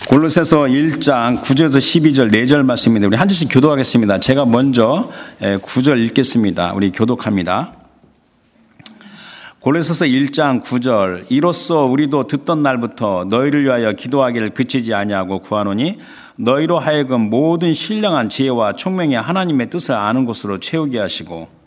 골로새서 1장 9절에서 12절 4절 말씀입니다. 우리 한 절씩 교독하겠습니다. 제가 먼저 9절 읽겠습니다. 우리 교독합니다. 골로새서 1장 9절 이로써 우리도 듣던 날부터 너희를 위하여 기도하기를 그치지 아니하고 구하노니 너희로 하여금 모든 신령한 지혜와 총명의 하나님의 뜻을 아는 것으로 채우게 하시고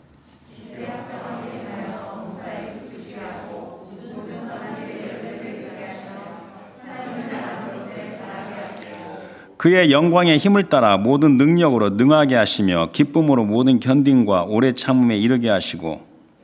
그의 영광의 힘을 따라 모든 능력으로 능하게 하시며 기쁨으로 모든 견딘과 오래 참음에 이르게 하시고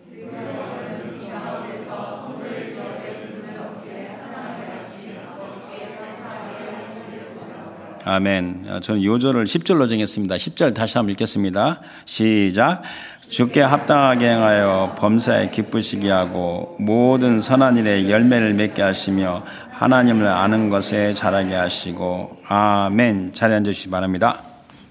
아멘. 저는 요절을 10절로 정했습니다. 10절 다시 한번 읽겠습니다. 시작. 주께 합당하게 행하여 범사에 기쁘시게 하고 모든 선한 일에 열매를 맺게 하시며 하나님을 아는 것에 자라게 하시고 아멘. 자리에 앉으시기 바랍니다.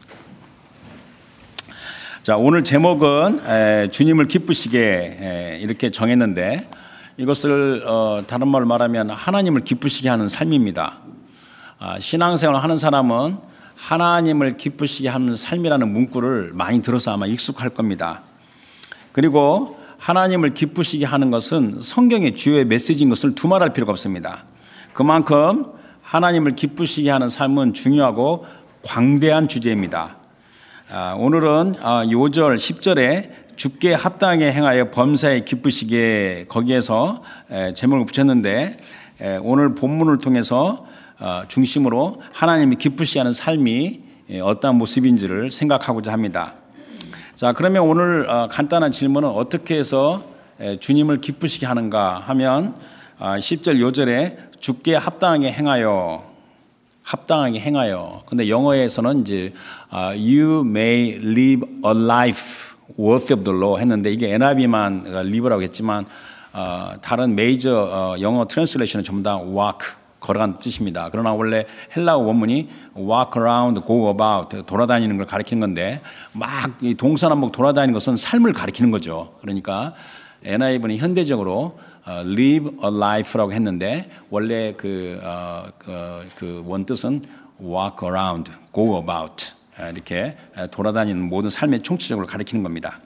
자, 오늘 제목은 주님을 기쁘시게 이렇게 정했는데 이것을 다른 말로 말하면 하나님을 기쁘시게 하는 삶입니다. 신앙생활을 하는 사람은 하나님을 기쁘시게 하는 삶이라는 문구를 많이 들어서 아마 익숙할 겁니다. 그리고 하나님을 기쁘시게 하는 것은 성경의 주요의 메시지인 것을 두말할 필요가 없습니다. 그만큼 하나님을 기쁘시게 하는 삶은 중요하고 광대한 주제입니다. 오늘은 요절 10절에 주께 합당하게 행하여 범사에 기쁘시게 거기에서 제목을 붙였는데 오늘 본문을 통해서 중심으로 하나님이 기쁘시게 하는 삶이 어떠한 모습인지를 생각하고자 합니다. 자, 그러면 오늘 간단한 질문은 어떻게 해서 주님을 기쁘시게 하는가 하면 10절 요절에 주께 합당하게 행하여 근데 영어에서는 이제 you may live a life worthy of the law 했는데 이게 NIV만 live라고 했지만 다른 메이저 영어 트랜슬레이션은 전부 다 walk 걸어간 뜻입니다. 그러나 원래 헬라어 원문이 walk around, go about 돌아다니는 걸 가리키는 건데 막 이 동서남북 돌아다니는 것은 삶을 가리키는 거죠. 그러니까 NIV는 현대적으로 live a life라고 했는데 원래 그 원뜻은 walk around, go about 이렇게 돌아다니는 모든 삶의 총체적으로 가리키는 겁니다.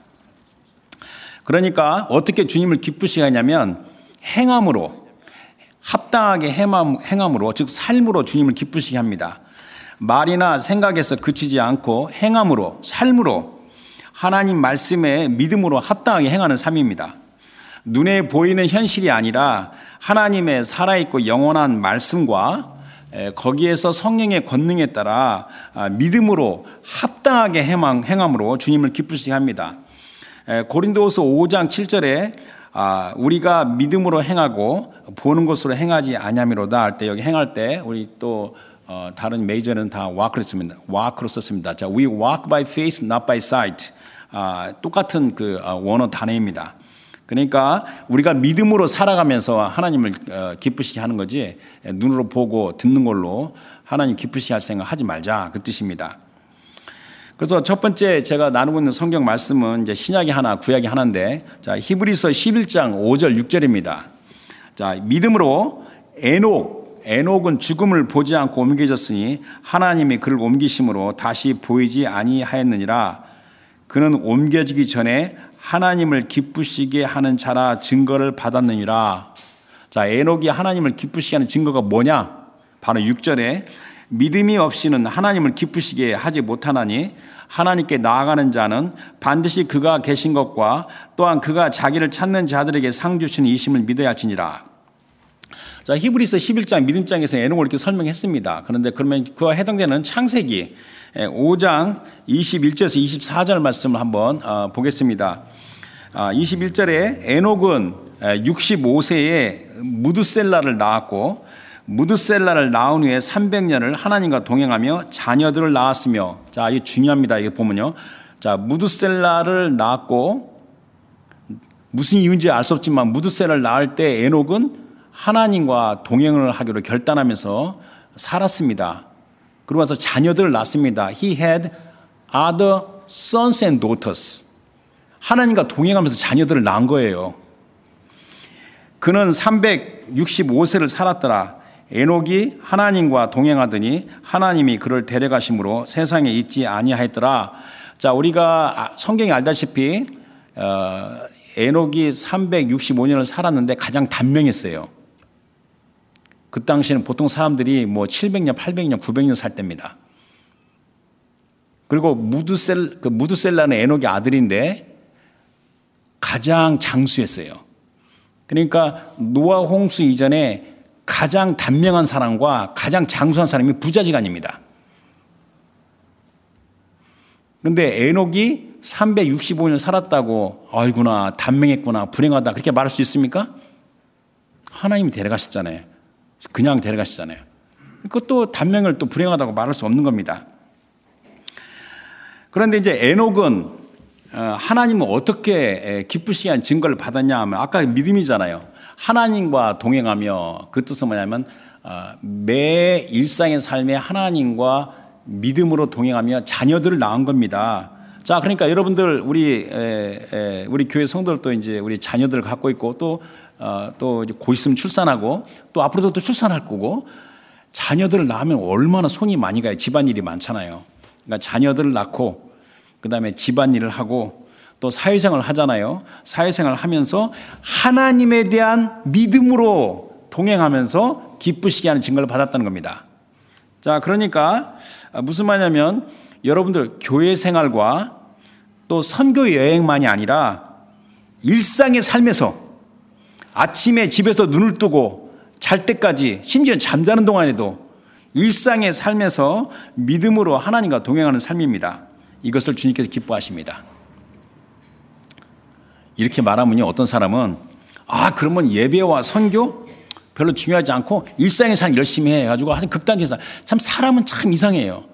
그러니까 어떻게 주님을 기쁘시게 하냐면 행함으로 합당하게 행함으로 즉 삶으로 주님을 기쁘시게 합니다. 말이나 생각에서 그치지 않고 행함으로 삶으로 하나님 말씀에 믿음으로 합당하게 행하는 삶입니다. 눈에 보이는 현실이 아니라 하나님의 살아있고 영원한 말씀과 거기에서 성령의 권능에 따라 믿음으로 합당하게 행함으로 주님을 기쁘시게 합니다. 고린도후서 5장 7절에 우리가 믿음으로 행하고 보는 것으로 행하지 아니함이로다 할 때 여기 행할 때 우리 또 다른 메이저는 다 walk로 썼습니다. 자, we walk by faith, not by sight. 똑같은 그 원어 단어입니다. 그러니까 우리가 믿음으로 살아가면서 하나님을 기쁘시게 하는 거지 눈으로 보고 듣는 걸로 하나님 기쁘시게 할 생각 하지 말자 그 뜻입니다. 그래서 첫 번째 제가 나누고 있는 성경 말씀은 이제 신약이 하나, 구약이 하나인데, 자, 히브리서 11장 5절, 6절입니다. 자, 믿음으로 에녹은 죽음을 보지 않고 옮겨졌으니 하나님이 그를 옮기심으로 다시 보이지 아니하였느니라. 그는 옮겨지기 전에 하나님을 기쁘시게 하는 자라 증거를 받았느니라. 자, 에녹이 하나님을 기쁘시게 하는 증거가 뭐냐? 바로 6절에 믿음이 없이는 하나님을 기쁘시게 하지 못하나니 하나님께 나아가는 자는 반드시 그가 계신 것과 또한 그가 자기를 찾는 자들에게 상 주시는 이심을 믿어야 할지니라. 자, 히브리서 11장 믿음장에서 에녹을 이렇게 설명했습니다. 그런데 그러면 그와 해당되는 창세기 5장 21절에서 24절 말씀을 한번 보겠습니다. 21절에 에녹은 65세에 무드셀라를 낳았고 무드셀라를 낳은 후에 300년을 하나님과 동행하며 자녀들을 낳았으며, 자, 이게 중요합니다. 이게 보면요. 자, 무드셀라를 낳았고 무슨 이유인지 알 수 없지만 무드셀라를 낳을 때 에녹은 하나님과 동행을 하기로 결단하면서 살았습니다. 그러고 나서 자녀들을 낳습니다. He had other sons and daughters. 하나님과 동행하면서 자녀들을 낳은 거예요. 그는 365세를 살았더라. 에녹이 하나님과 동행하더니 하나님이 그를 데려가심으로 세상에 있지 아니하였더라. 자, 우리가 성경에 알다시피 에녹이 365년을 살았는데 가장 단명했어요. 그 당시에는 보통 사람들이 뭐 700년, 800년, 900년 살 때입니다. 그리고 무두셀라는 에녹의 아들인데 가장 장수했어요. 그러니까 노아 홍수 이전에 가장 단명한 사람과 가장 장수한 사람이 부자지간입니다. 그런데 에녹이 365년 살았다고 아이구나 단명했구나 불행하다 그렇게 말할 수 있습니까? 하나님이 데려가셨잖아요. 그냥 데려가시잖아요. 그것도 단명을 또 불행하다고 말할 수 없는 겁니다. 그런데 이제 에녹은 하나님은 어떻게 기쁘시게 한 증거를 받았냐 하면 아까 믿음이잖아요. 하나님과 동행하며 그 뜻은 뭐냐면 매 일상의 삶에 하나님과 믿음으로 동행하며 자녀들을 낳은 겁니다. 자, 그러니까 여러분들 우리 교회 성도들도 이제 우리 자녀들을 갖고 있고 또 곧 있으면 출산하고 또 앞으로도 또 출산할 거고 자녀들을 낳으면 얼마나 손이 많이 가요. 집안일이 많잖아요. 그러니까 자녀들을 낳고 그다음에 집안일을 하고 또 사회생활을 하잖아요. 사회생활을 하면서 하나님에 대한 믿음으로 동행하면서 기쁘시게 하는 증거를 받았다는 겁니다. 자, 그러니까 무슨 말이냐면 여러분들 교회 생활과 또 선교 여행만이 아니라 일상의 삶에서 아침에 집에서 눈을 뜨고 잘 때까지 심지어 잠자는 동안에도 일상의 삶에서 믿음으로 하나님과 동행하는 삶입니다. 이것을 주님께서 기뻐하십니다. 이렇게 말하면요, 어떤 사람은 그러면 예배와 선교 별로 중요하지 않고 일상의 삶 열심히 해가지고 아주 극단적인 참 사람은 참 이상해요.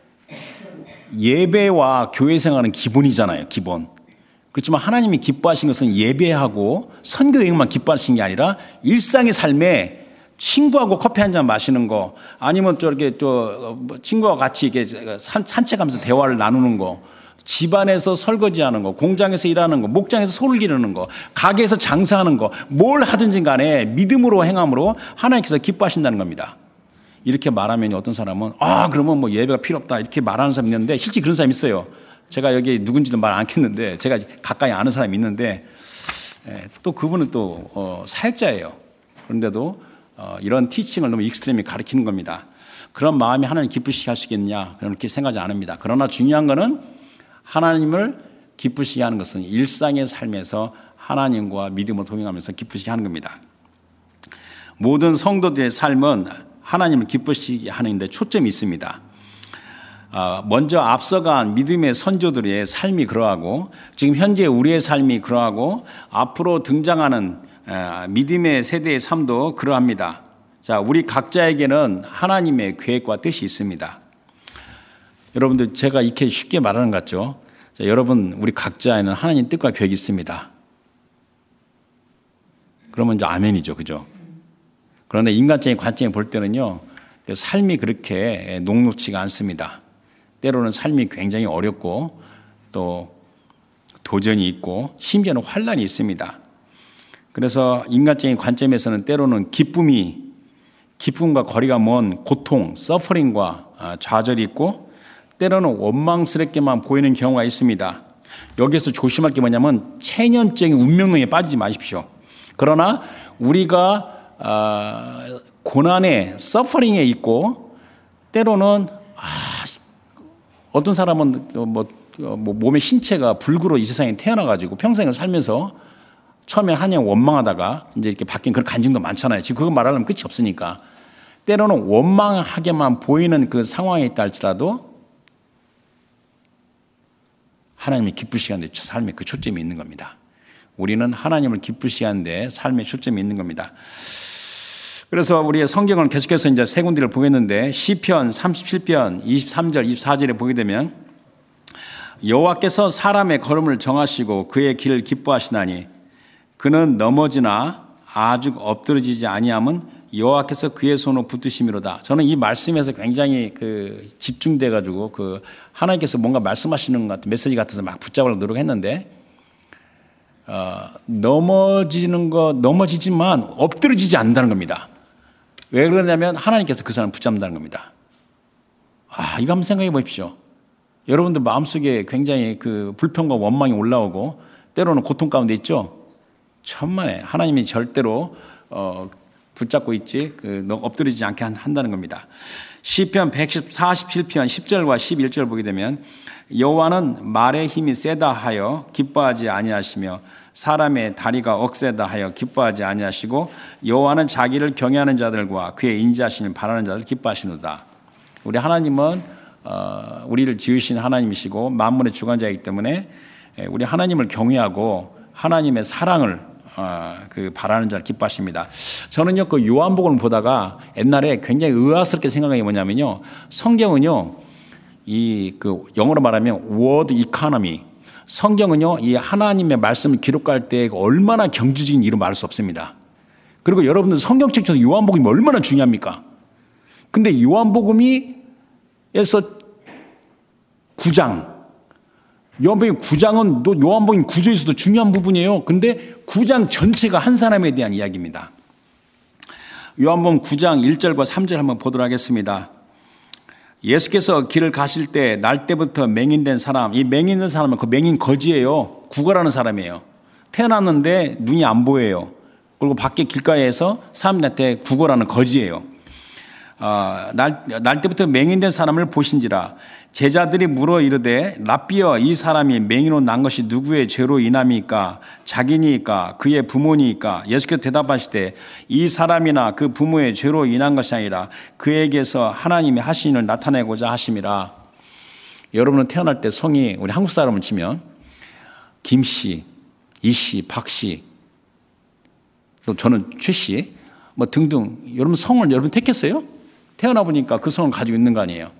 예배와 교회 생활은 기본이잖아요, 기본. 그렇지만 하나님이 기뻐하신 것은 예배하고 선교 여행만 기뻐하신 게 아니라 일상의 삶에 친구하고 커피 한 잔 마시는 거 아니면 저렇게 친구와 같이 이렇게 산책하면서 대화를 나누는 거 집안에서 설거지하는 거 공장에서 일하는 거 목장에서 소를 기르는 거 가게에서 장사하는 거 뭘 하든지 간에 믿음으로 행함으로 하나님께서 기뻐하신다는 겁니다. 이렇게 말하면 어떤 사람은 그러면 뭐 예배가 필요 없다 이렇게 말하는 사람이 있는데 실제 그런 사람이 있어요. 제가 여기 누군지는 말 안 했는데 제가 가까이 아는 사람이 있는데 또 그분은 또 사역자예요. 그런데도 이런 티칭을 너무 익스트림이 가르치는 겁니다. 그런 마음이 하나님 기쁘시게 하시겠냐 그렇게 생각하지 않습니다. 그러나 중요한 거는 하나님을 기쁘시게 하는 것은 일상의 삶에서 하나님과 믿음으로 동행하면서 기쁘시게 하는 겁니다. 모든 성도들의 삶은 하나님을 기쁘시게 하는 데 초점이 있습니다. 먼저 앞서간 믿음의 선조들의 삶이 그러하고 지금 현재 우리의 삶이 그러하고 앞으로 등장하는 믿음의 세대의 삶도 그러합니다. 자, 우리 각자에게는 하나님의 계획과 뜻이 있습니다. 여러분들 제가 이렇게 쉽게 말하는 것 같죠? 자, 여러분 우리 각자에는 하나님 뜻과 계획이 있습니다. 그러면 이제 아멘이죠, 그죠? 그런데 인간적인 관점에 볼 때는요, 삶이 그렇게 녹록지가 않습니다. 때로는 삶이 굉장히 어렵고 또 도전이 있고 심지어는 환난이 있습니다. 그래서 인간적인 관점에서는 때로는 기쁨과 거리가 먼 고통, 서퍼링과 좌절이 있고 때로는 원망스럽게만 보이는 경우가 있습니다. 여기서 조심할 게 뭐냐면 체념적인 운명론에 빠지지 마십시오. 그러나 우리가 고난에 서퍼링에 있고 때로는 어떤 사람은 몸의 신체가 불구로 이 세상에 태어나가지고 평생을 살면서 처음에 하나님 원망하다가 이제 이렇게 바뀐 그런 간증도 많잖아요. 지금 그거 말하려면 끝이 없으니까. 때로는 원망하게만 보이는 그 상황에 있다 할지라도 하나님이 기쁘시게 하는데 삶에 그 초점이 있는 겁니다. 우리는 하나님을 기쁘시게 하는데 삶에 초점이 있는 겁니다. 그래서 우리의 성경을 계속해서 이제 세 군데를 보겠는데 시편 37편 23절 24절에 보게 되면 여호와께서 사람의 걸음을 정하시고 그의 길을 기뻐하시나니 그는 넘어지나 아주 엎드러지지 아니함은 여호와께서 그의 손을 붙드심이로다. 저는 이 말씀에서 굉장히 집중돼 가지고 하나님께서 뭔가 말씀하시는 것 같은 메시지 같아서 막 붙잡으려고 노력했는데 넘어지지만 엎드러지지 않는다는 겁니다. 왜 그러냐면 하나님께서 그 사람을 붙잡는다는 겁니다. 이거 한번 생각해 보십시오. 여러분들 마음속에 굉장히 그 불평과 원망이 올라오고 때로는 고통 가운데 있죠. 천만에 하나님이 절대로 붙잡고 있지 너 엎드리지 않게 한다는 겁니다. 시편 147편 10절과 11절 보게 되면 여호와는 말의 힘이 세다 하여 기뻐하지 아니하시며 사람의 다리가 억세다 하여 기뻐하지 아니하시고 여호와는 자기를 경외하는 자들과 그의 인자하심을 바라는 자들 기뻐하시노다. 우리 하나님은 우리를 지으신 하나님이시고 만물의 주관자이기 때문에 우리 하나님을 경외하고 하나님의 사랑을 바라는 자를 기뻐하십니다. 저는요 그 요한복음을 보다가 옛날에 굉장히 의아스럽게 생각한 게 뭐냐면요, 성경은요 그 영어로 말하면 word economy, 성경은요 이 하나님의 말씀을 기록할 때 얼마나 경주적인 일로 말할 수 없습니다. 그리고 여러분들 성경책 중에서 요한복음이 얼마나 중요합니까? 근데 요한복음에서 9장, 요한복음 9장은 요한복음 구조에서도 중요한 부분이에요. 근데 9장 전체가 한 사람에 대한 이야기입니다. 요한복음 9장 1절과 3절 한번 보도록 하겠습니다. 예수께서 길을 가실 때 날 때부터 맹인된 사람, 이 맹인된 사람은 그 맹인 거지예요. 구걸하는 사람이에요. 태어났는데 눈이 안 보여요. 그리고 밖에 길가에서 사람들한테 구걸하는 거지예요. 날 때부터 맹인된 사람을 보신지라. 제자들이 물어 이르되 랍비여, 이 사람이 맹인으로 난 것이 누구의 죄로 인함이니까? 자기니까? 그의 부모니까? 예수께서 대답하시되 이 사람이나 그 부모의 죄로 인한 것이 아니라 그에게서 하나님이 하신 일을 나타내고자 하심이라. 여러분은 태어날 때 성이 우리 한국 사람을 치면 김씨, 이씨, 박씨, 또 저는 최씨 뭐 등등, 여러분 성을 여러분 택했어요? 태어나 보니까 그 성을 가지고 있는 거 아니에요.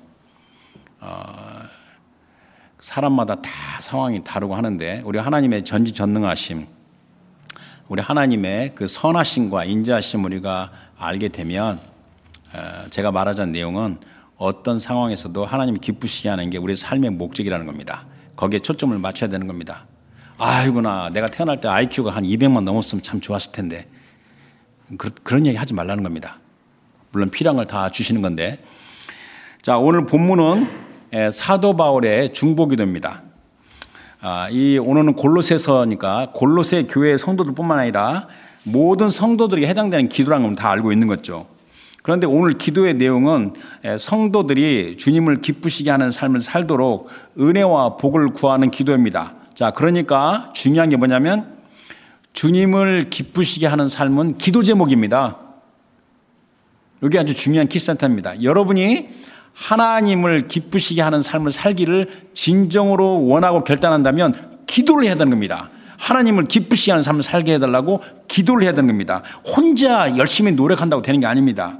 사람마다 다 상황이 다르고 하는데 우리 하나님의 전지전능하심, 우리 하나님의 그 선하심과 인자하심 우리가 알게 되면 제가 말하자는 내용은 어떤 상황에서도 하나님이 기쁘시게 하는 게 우리의 삶의 목적이라는 겁니다. 거기에 초점을 맞춰야 되는 겁니다. 아이구나, 내가 태어날 때 IQ가 한 200만 넘었으면 참 좋았을 텐데, 그런 얘기 하지 말라는 겁니다. 물론 필요한 걸 다 주시는 건데. 자, 오늘 본문은 사도 바울의 중보기도입니다. 오늘은 골로새서니까 골로새 교회 성도들뿐만 아니라 모든 성도들에게 해당되는 기도라는 건 다 알고 있는 거죠. 그런데 오늘 기도의 내용은 성도들이 주님을 기쁘시게 하는 삶을 살도록 은혜와 복을 구하는 기도입니다. 자, 그러니까 중요한 게 뭐냐면 주님을 기쁘시게 하는 삶은 기도 제목입니다. 여기 아주 중요한 키센터입니다. 여러분이 하나님을 기쁘시게 하는 삶을 살기를 진정으로 원하고 결단한다면 기도를 해야 되는 겁니다. 하나님을 기쁘시게 하는 삶을 살게 해달라고 기도를 해야 되는 겁니다. 혼자 열심히 노력한다고 되는 게 아닙니다.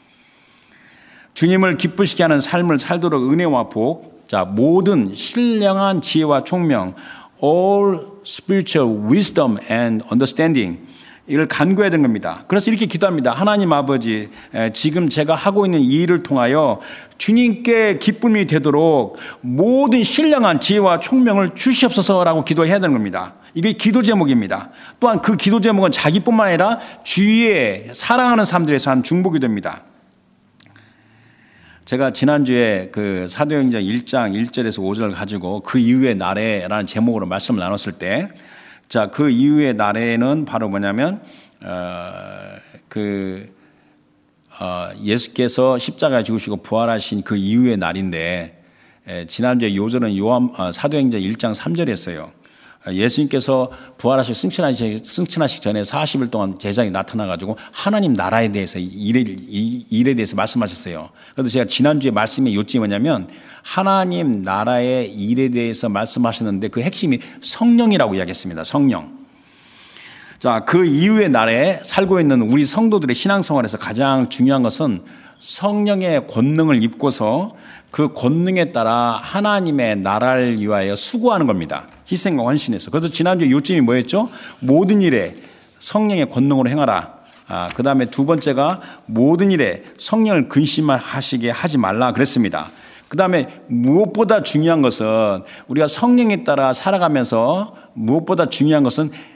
주님을 기쁘시게 하는 삶을 살도록 은혜와 복, 자, 모든 신령한 지혜와 총명, all spiritual wisdom and understanding, 이걸 간구해야 되는 겁니다. 그래서 이렇게 기도합니다. 하나님 아버지, 지금 제가 하고 있는 이 일을 통하여 주님께 기쁨이 되도록 모든 신령한 지혜와 총명을 주시옵소서라고 기도해야 되는 겁니다. 이게 기도 제목입니다. 또한 그 기도 제목은 자기뿐만 아니라 주위에 사랑하는 사람들에서 한 중보기도입니다. 제가 지난주에 그 사도행전 1장 1절에서 5절을 가지고 그 이후의 날에라는 제목으로 말씀을 나눴을 때, 자, 그 이후의 날에는 바로 뭐냐면 예수께서 십자가에 죽으시고 부활하신 그 이후의 날인데, 지난주에 요절은 사도행전 1장 3절이었어요. 예수님께서 부활하시고 승천하시기 전에 40일 동안 제자에게 나타나가지고 하나님 나라에 대해서 일에 대해서 말씀하셨어요. 그래서 제가 지난주에 말씀의 요점이 뭐냐면 하나님 나라의 일에 대해서 말씀하셨는데 그 핵심이 성령이라고 이야기했습니다. 성령. 자, 그 이후의 날에 살고 있는 우리 성도들의 신앙생활에서 가장 중요한 것은 성령의 권능을 입고서 그 권능에 따라 하나님의 나라를 위하여 수고하는 겁니다. 희생과 헌신해서. 그래서 지난주에 요점이 뭐였죠? 모든 일에 성령의 권능으로 행하라. 그 다음에 두 번째가 모든 일에 성령을 근심하시게 하지 말라 그랬습니다. 그 다음에 무엇보다 중요한 것은 우리가 성령에 따라 살아가면서 무엇보다 중요한 것은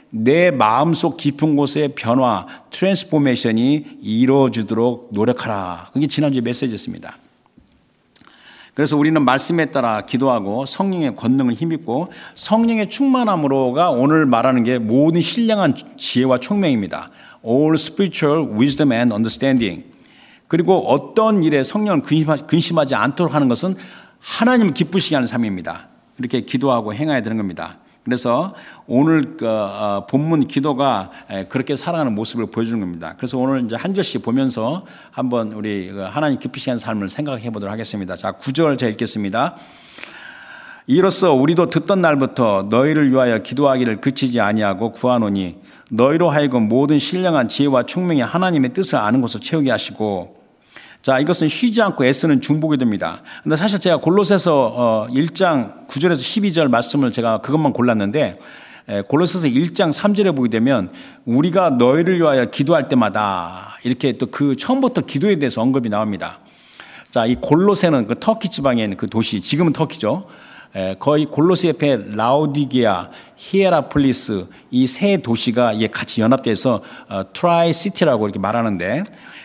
내 마음속 깊은 곳의 변화, 트랜스포메이션이 이루어지도록 노력하라. 그게 지난주에 메시지였습니다. 그래서 우리는 말씀에 따라 기도하고 성령의 권능을 힘입고 성령의 충만함으로가 오늘 말하는 게 모든 신령한 지혜와 총명입니다. All spiritual wisdom and understanding. 그리고 어떤 일에 성령을 근심하지 않도록 하는 것은 하나님을 기쁘시게 하는 삶입니다. 이렇게 기도하고 행해야 되는 겁니다. 그래서 오늘 본문 기도가 그렇게 살아가는 모습을 보여주는 겁니다. 그래서 오늘 이제 한 절씩 보면서 한번 우리 하나님 기쁘시게 하는 삶을 생각해 보도록 하겠습니다. 자, 9절 제가 읽겠습니다. 이로써 우리도 듣던 날부터 너희를 위하여 기도하기를 그치지 아니하고 구하노니 너희로 하여금 모든 신령한 지혜와 총명의 하나님의 뜻을 아는 것을 채우게 하시고. 자, 이것은 쉬지 않고 애쓰는 중보가 됩니다. 근데 사실 제가 골로새서 1장 9절에서 12절 말씀을 제가 그것만 골랐는데, 골로새서 1장 3절에 보게 되면 우리가 너희를 위하여 기도할 때마다 이렇게 또 그 처음부터 기도에 대해서 언급이 나옵니다. 자, 이 골로새는 그 터키 지방에 있는 그 도시, 지금은 터키죠. 거의 골로새 옆에 라오디게아, 히에라폴리스 이 세 도시가 같이 연합돼서 트라이시티라고 이렇게 말하는데,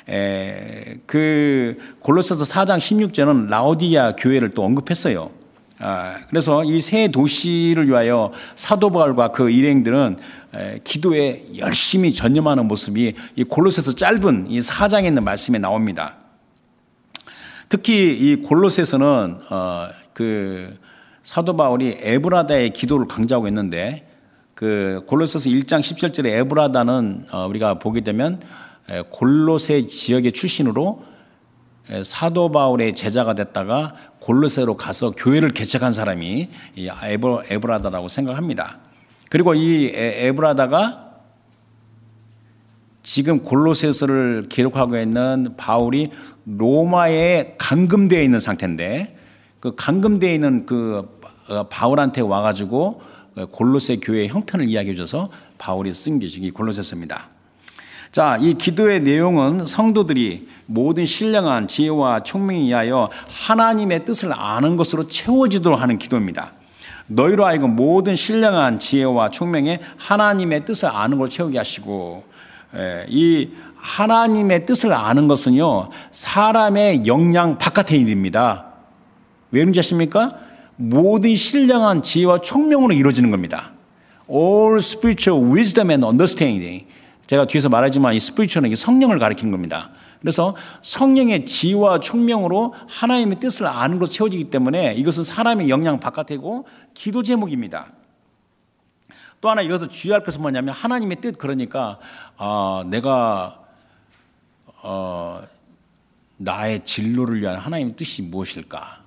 그 골로새서 4장 16절은 라오디게아 교회를 또 언급했어요. 그래서 이 세 도시를 위하여 사도 바울과 그 일행들은 기도에 열심히 전념하는 모습이 이 골로새서 짧은 이 4장에 있는 말씀에 나옵니다. 특히 이 골로새서는 그 사도 바울이 에브라다의 기도를 강조하고 있는데, 그 골로새서 1장 17절에 에브라다는 우리가 보게 되면 골로새 지역의 출신으로 사도 바울의 제자가 됐다가 골로새로 가서 교회를 개척한 사람이 이 에브라다라고 생각합니다. 그리고 이 에브라다가 지금 골로새서를 기록하고 있는 바울이 로마에 감금되어 있는 상태인데, 그 감금되어 있는 그 바울한테 와가지고 골로새 교회의 형편을 이야기해 줘서 바울이 쓴 게 이 골로새서입니다. 자, 이 기도의 내용은 성도들이 모든 신령한 지혜와 총명에 의하여 하나님의 뜻을 아는 것으로 채워지도록 하는 기도입니다. 너희로 하여금 모든 신령한 지혜와 총명에 하나님의 뜻을 아는 걸 채우게 하시고, 이 하나님의 뜻을 아는 것은요, 사람의 역량 바깥의 일입니다. 왜 그런지 아십니까? 모든 신령한 지혜와 총명으로 이루어지는 겁니다. All spiritual wisdom and understanding. 제가 뒤에서 말하지만 이 spiritual은 성령을 가리키는 겁니다. 그래서 성령의 지혜와 총명으로 하나님의 뜻을 아는 것으로 채워지기 때문에 이것은 사람의 역량 바깥이고 기도 제목입니다. 또 하나 이것도 주의할 것은 뭐냐면 하나님의 뜻, 그러니까 내가 나의 진로를 위한 하나님의 뜻이 무엇일까?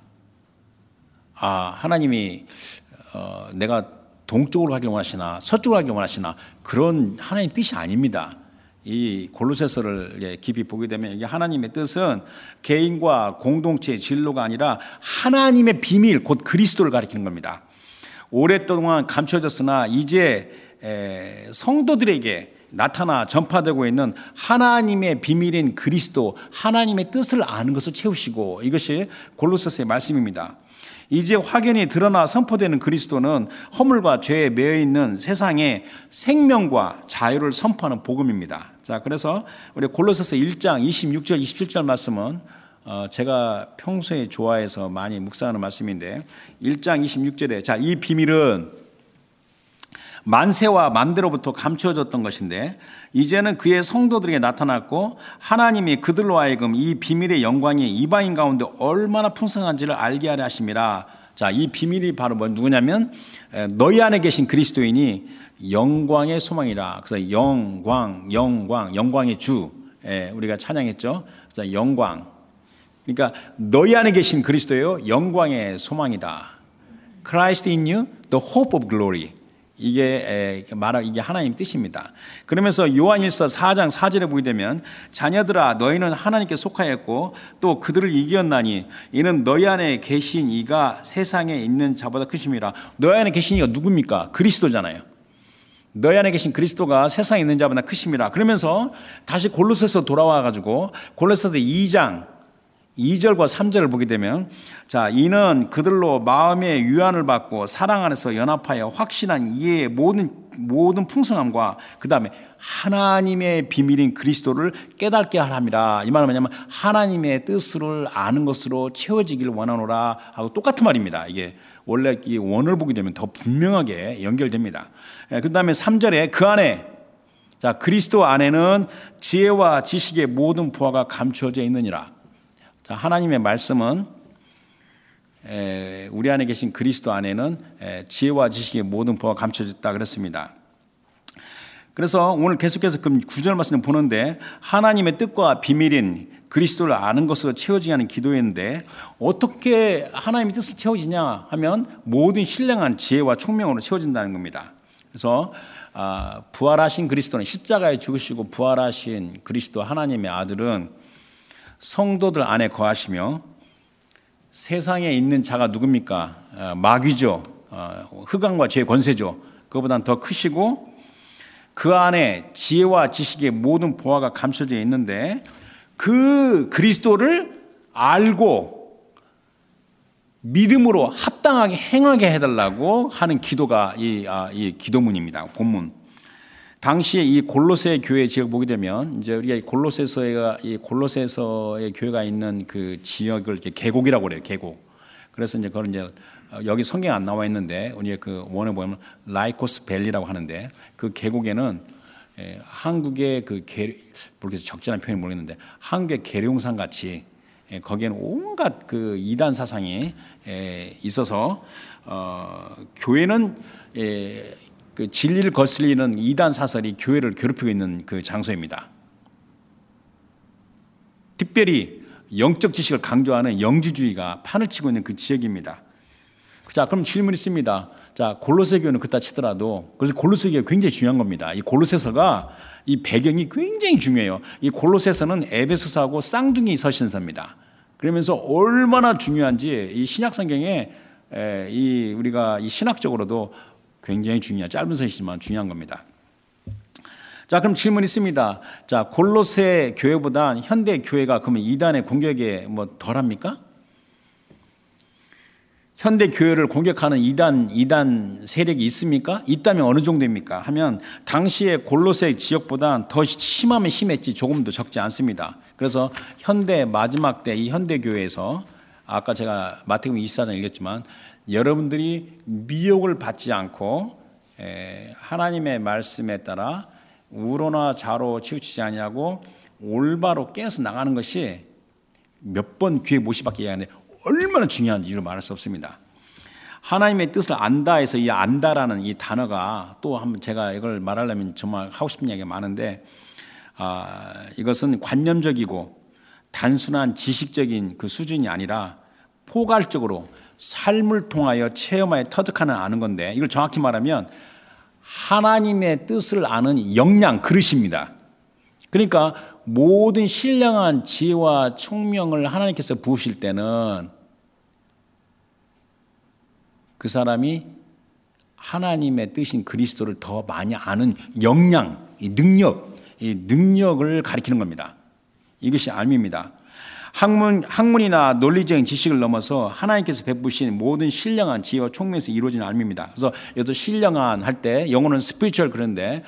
하나님이 내가 동쪽으로 가길 원하시나 서쪽으로 가길 원하시나, 그런 하나님의 뜻이 아닙니다. 이 골로새서를 깊이 보게 되면 이게 하나님의 뜻은 개인과 공동체의 진로가 아니라 하나님의 비밀, 곧 그리스도를 가리키는 겁니다. 오랫동안 감춰졌으나 이제 성도들에게 나타나 전파되고 있는 하나님의 비밀인 그리스도, 하나님의 뜻을 아는 것을 채우시고, 이것이 골로새서의 말씀입니다. 이제 확연히 드러나 선포되는 그리스도는 허물과 죄에 매여 있는 세상에 생명과 자유를 선포하는 복음입니다. 자, 그래서 우리 골로새서 1장 26절 27절 말씀은 제가 평소에 좋아해서 많이 묵상하는 말씀인데, 1장 26절에 자, 이 비밀은 만세와 만대로부터 감추어졌던 것인데 이제는 그의 성도들에게 나타났고, 하나님이 그들로 하여금 이 비밀의 영광이 이방인 가운데 얼마나 풍성한지를 알게 하려 하심이라. 자, 이 비밀이 바로 누구냐면 너희 안에 계신 그리스도인이 영광의 소망이라. 그래서 영광의 주, 우리가 찬양했죠. 그래서 영광, 그러니까 너희 안에 계신 그리스도예요, 영광의 소망이다. Christ in you, the hope of glory. 이게 하나님 뜻입니다. 그러면서 요한일서 4장 4절에 보게 되면 자녀들아 너희는 하나님께 속하였고 또 그들을 이겼나니 이는 너희 안에 계신 이가 세상에 있는 자보다 크심이라. 너희 안에 계신 이가 누굽니까? 그리스도잖아요. 너희 안에 계신 그리스도가 세상에 있는 자보다 크심이라. 그러면서 다시 골로새서 돌아와 가지고 골로새서 2장 2절과 3절을 보게 되면 자, 이는 그들로 마음의 위안을 받고 사랑 안에서 연합하여 확신한 이해의 모든 풍성함과 그 다음에 하나님의 비밀인 그리스도를 깨닫게 하랍니다. 이 말은 뭐냐면 하나님의 뜻을 아는 것으로 채워지기를 원하노라 하고 똑같은 말입니다. 이게 원래 이 원어를 보게 되면 더 분명하게 연결됩니다. 그 다음에 3절에 그 안에 자, 그리스도 안에는 지혜와 지식의 모든 보화가 감추어져 있느니라. 자, 하나님의 말씀은 우리 안에 계신 그리스도 안에는 지혜와 지식의 모든 보화가 감춰졌다 그랬습니다. 그래서 오늘 계속해서 그 9절 말씀을 보는데 하나님의 뜻과 비밀인 그리스도를 아는 것으로 채워지게 하는 기도였는데 어떻게 하나님의 뜻을 채워지냐 하면 모든 신령한 지혜와 총명으로 채워진다는 겁니다. 그래서 부활하신 그리스도는 십자가에 죽으시고 부활하신 그리스도 하나님의 아들은 성도들 안에 거하시며 세상에 있는 자가 누굽니까? 마귀죠. 흑암과 죄의 권세죠. 그거보다는 더 크시고 그 안에 지혜와 지식의 모든 보화가 감춰져 있는데 그 그리스도를 알고 믿음으로 합당하게 행하게 해달라고 하는 기도가 이 기도문입니다. 본문. 당시에 이 골로새 교회 지역 보게 되면 이제 우리가 골로새서의 교회가 있는 그 지역을 이렇게 계곡이라고 그래요. 계곡. 그래서 이제 그걸 이제 여기 성경 안 나와 있는데 우리 그 원에 보면 라이코스 밸리라고 하는데 그 계곡에는 한국의 모르겠어요. 적절한 표현이 모르겠는데 한국의 계룡산 같이 거기에는 온갖 그 이단 사상이 있어서 교회는 그 진리를 거슬리는 이단 사설이 교회를 괴롭히고 있는 그 장소입니다. 특별히 영적 지식을 강조하는 영지주의가 판을 치고 있는 그 지역입니다. 자, 그럼 질문이 있습니다. 자, 골로새 교회는 그렇다 치더라도 그래서 골로새 교회가 굉장히 중요한 겁니다. 이 골로새서가 이 배경이 굉장히 중요해요. 이 골로새서는 에베소서하고 쌍둥이 서신서입니다. 그러면서 얼마나 중요한지 이 신약 성경에 우리가 이 신학적으로도 굉장히 중요한 짧은 서신이지만 중요한 겁니다. 자, 그럼 질문 있습니다. 자, 골로새 교회보다 현대 교회가 그러면 이단의 공격에 뭐 덜합니까? 현대 교회를 공격하는 이단 세력이 있습니까? 있다면 어느 정도입니까? 하면 당시의 골로새 지역보다 더 심하면 심했지 조금도 적지 않습니다. 그래서 현대 마지막 때 이 현대 교회에서 아까 제가 마태복음 24장 읽었지만 여러분들이 미혹을 받지 않고 하나님의 말씀에 따라 우로나 좌로 치우치지 아니하고 올바로 깨서 나가는 것이 몇 번 귀에 못이 박히게 하는데 얼마나 중요한지를 말할 수 없습니다. 하나님의 뜻을 안다 해서 이 안다라는 이 단어가 또 한번 제가 이걸 말하려면 정말 하고 싶은 얘기가 많은데 이것은 관념적이고 단순한 지식적인 그 수준이 아니라 포괄적으로 삶을 통하여 체험하여 터득하는 아는 건데 이걸 정확히 말하면 하나님의 뜻을 아는 역량, 그릇입니다. 그러니까 모든 신령한 지혜와 총명을 하나님께서 부으실 때는 그 사람이 하나님의 뜻인 그리스도를 더 많이 아는 역량, 이 능력을 가리키는 겁니다. 이것이 알미입니다. 학문이나 논리적인 지식을 넘어서 하나님께서 베푸신 모든 신령한 지혜와 총명에서 이루어진 알미입니다. 그래서 여기서 신령한 할 때 영어는 spiritual 그런데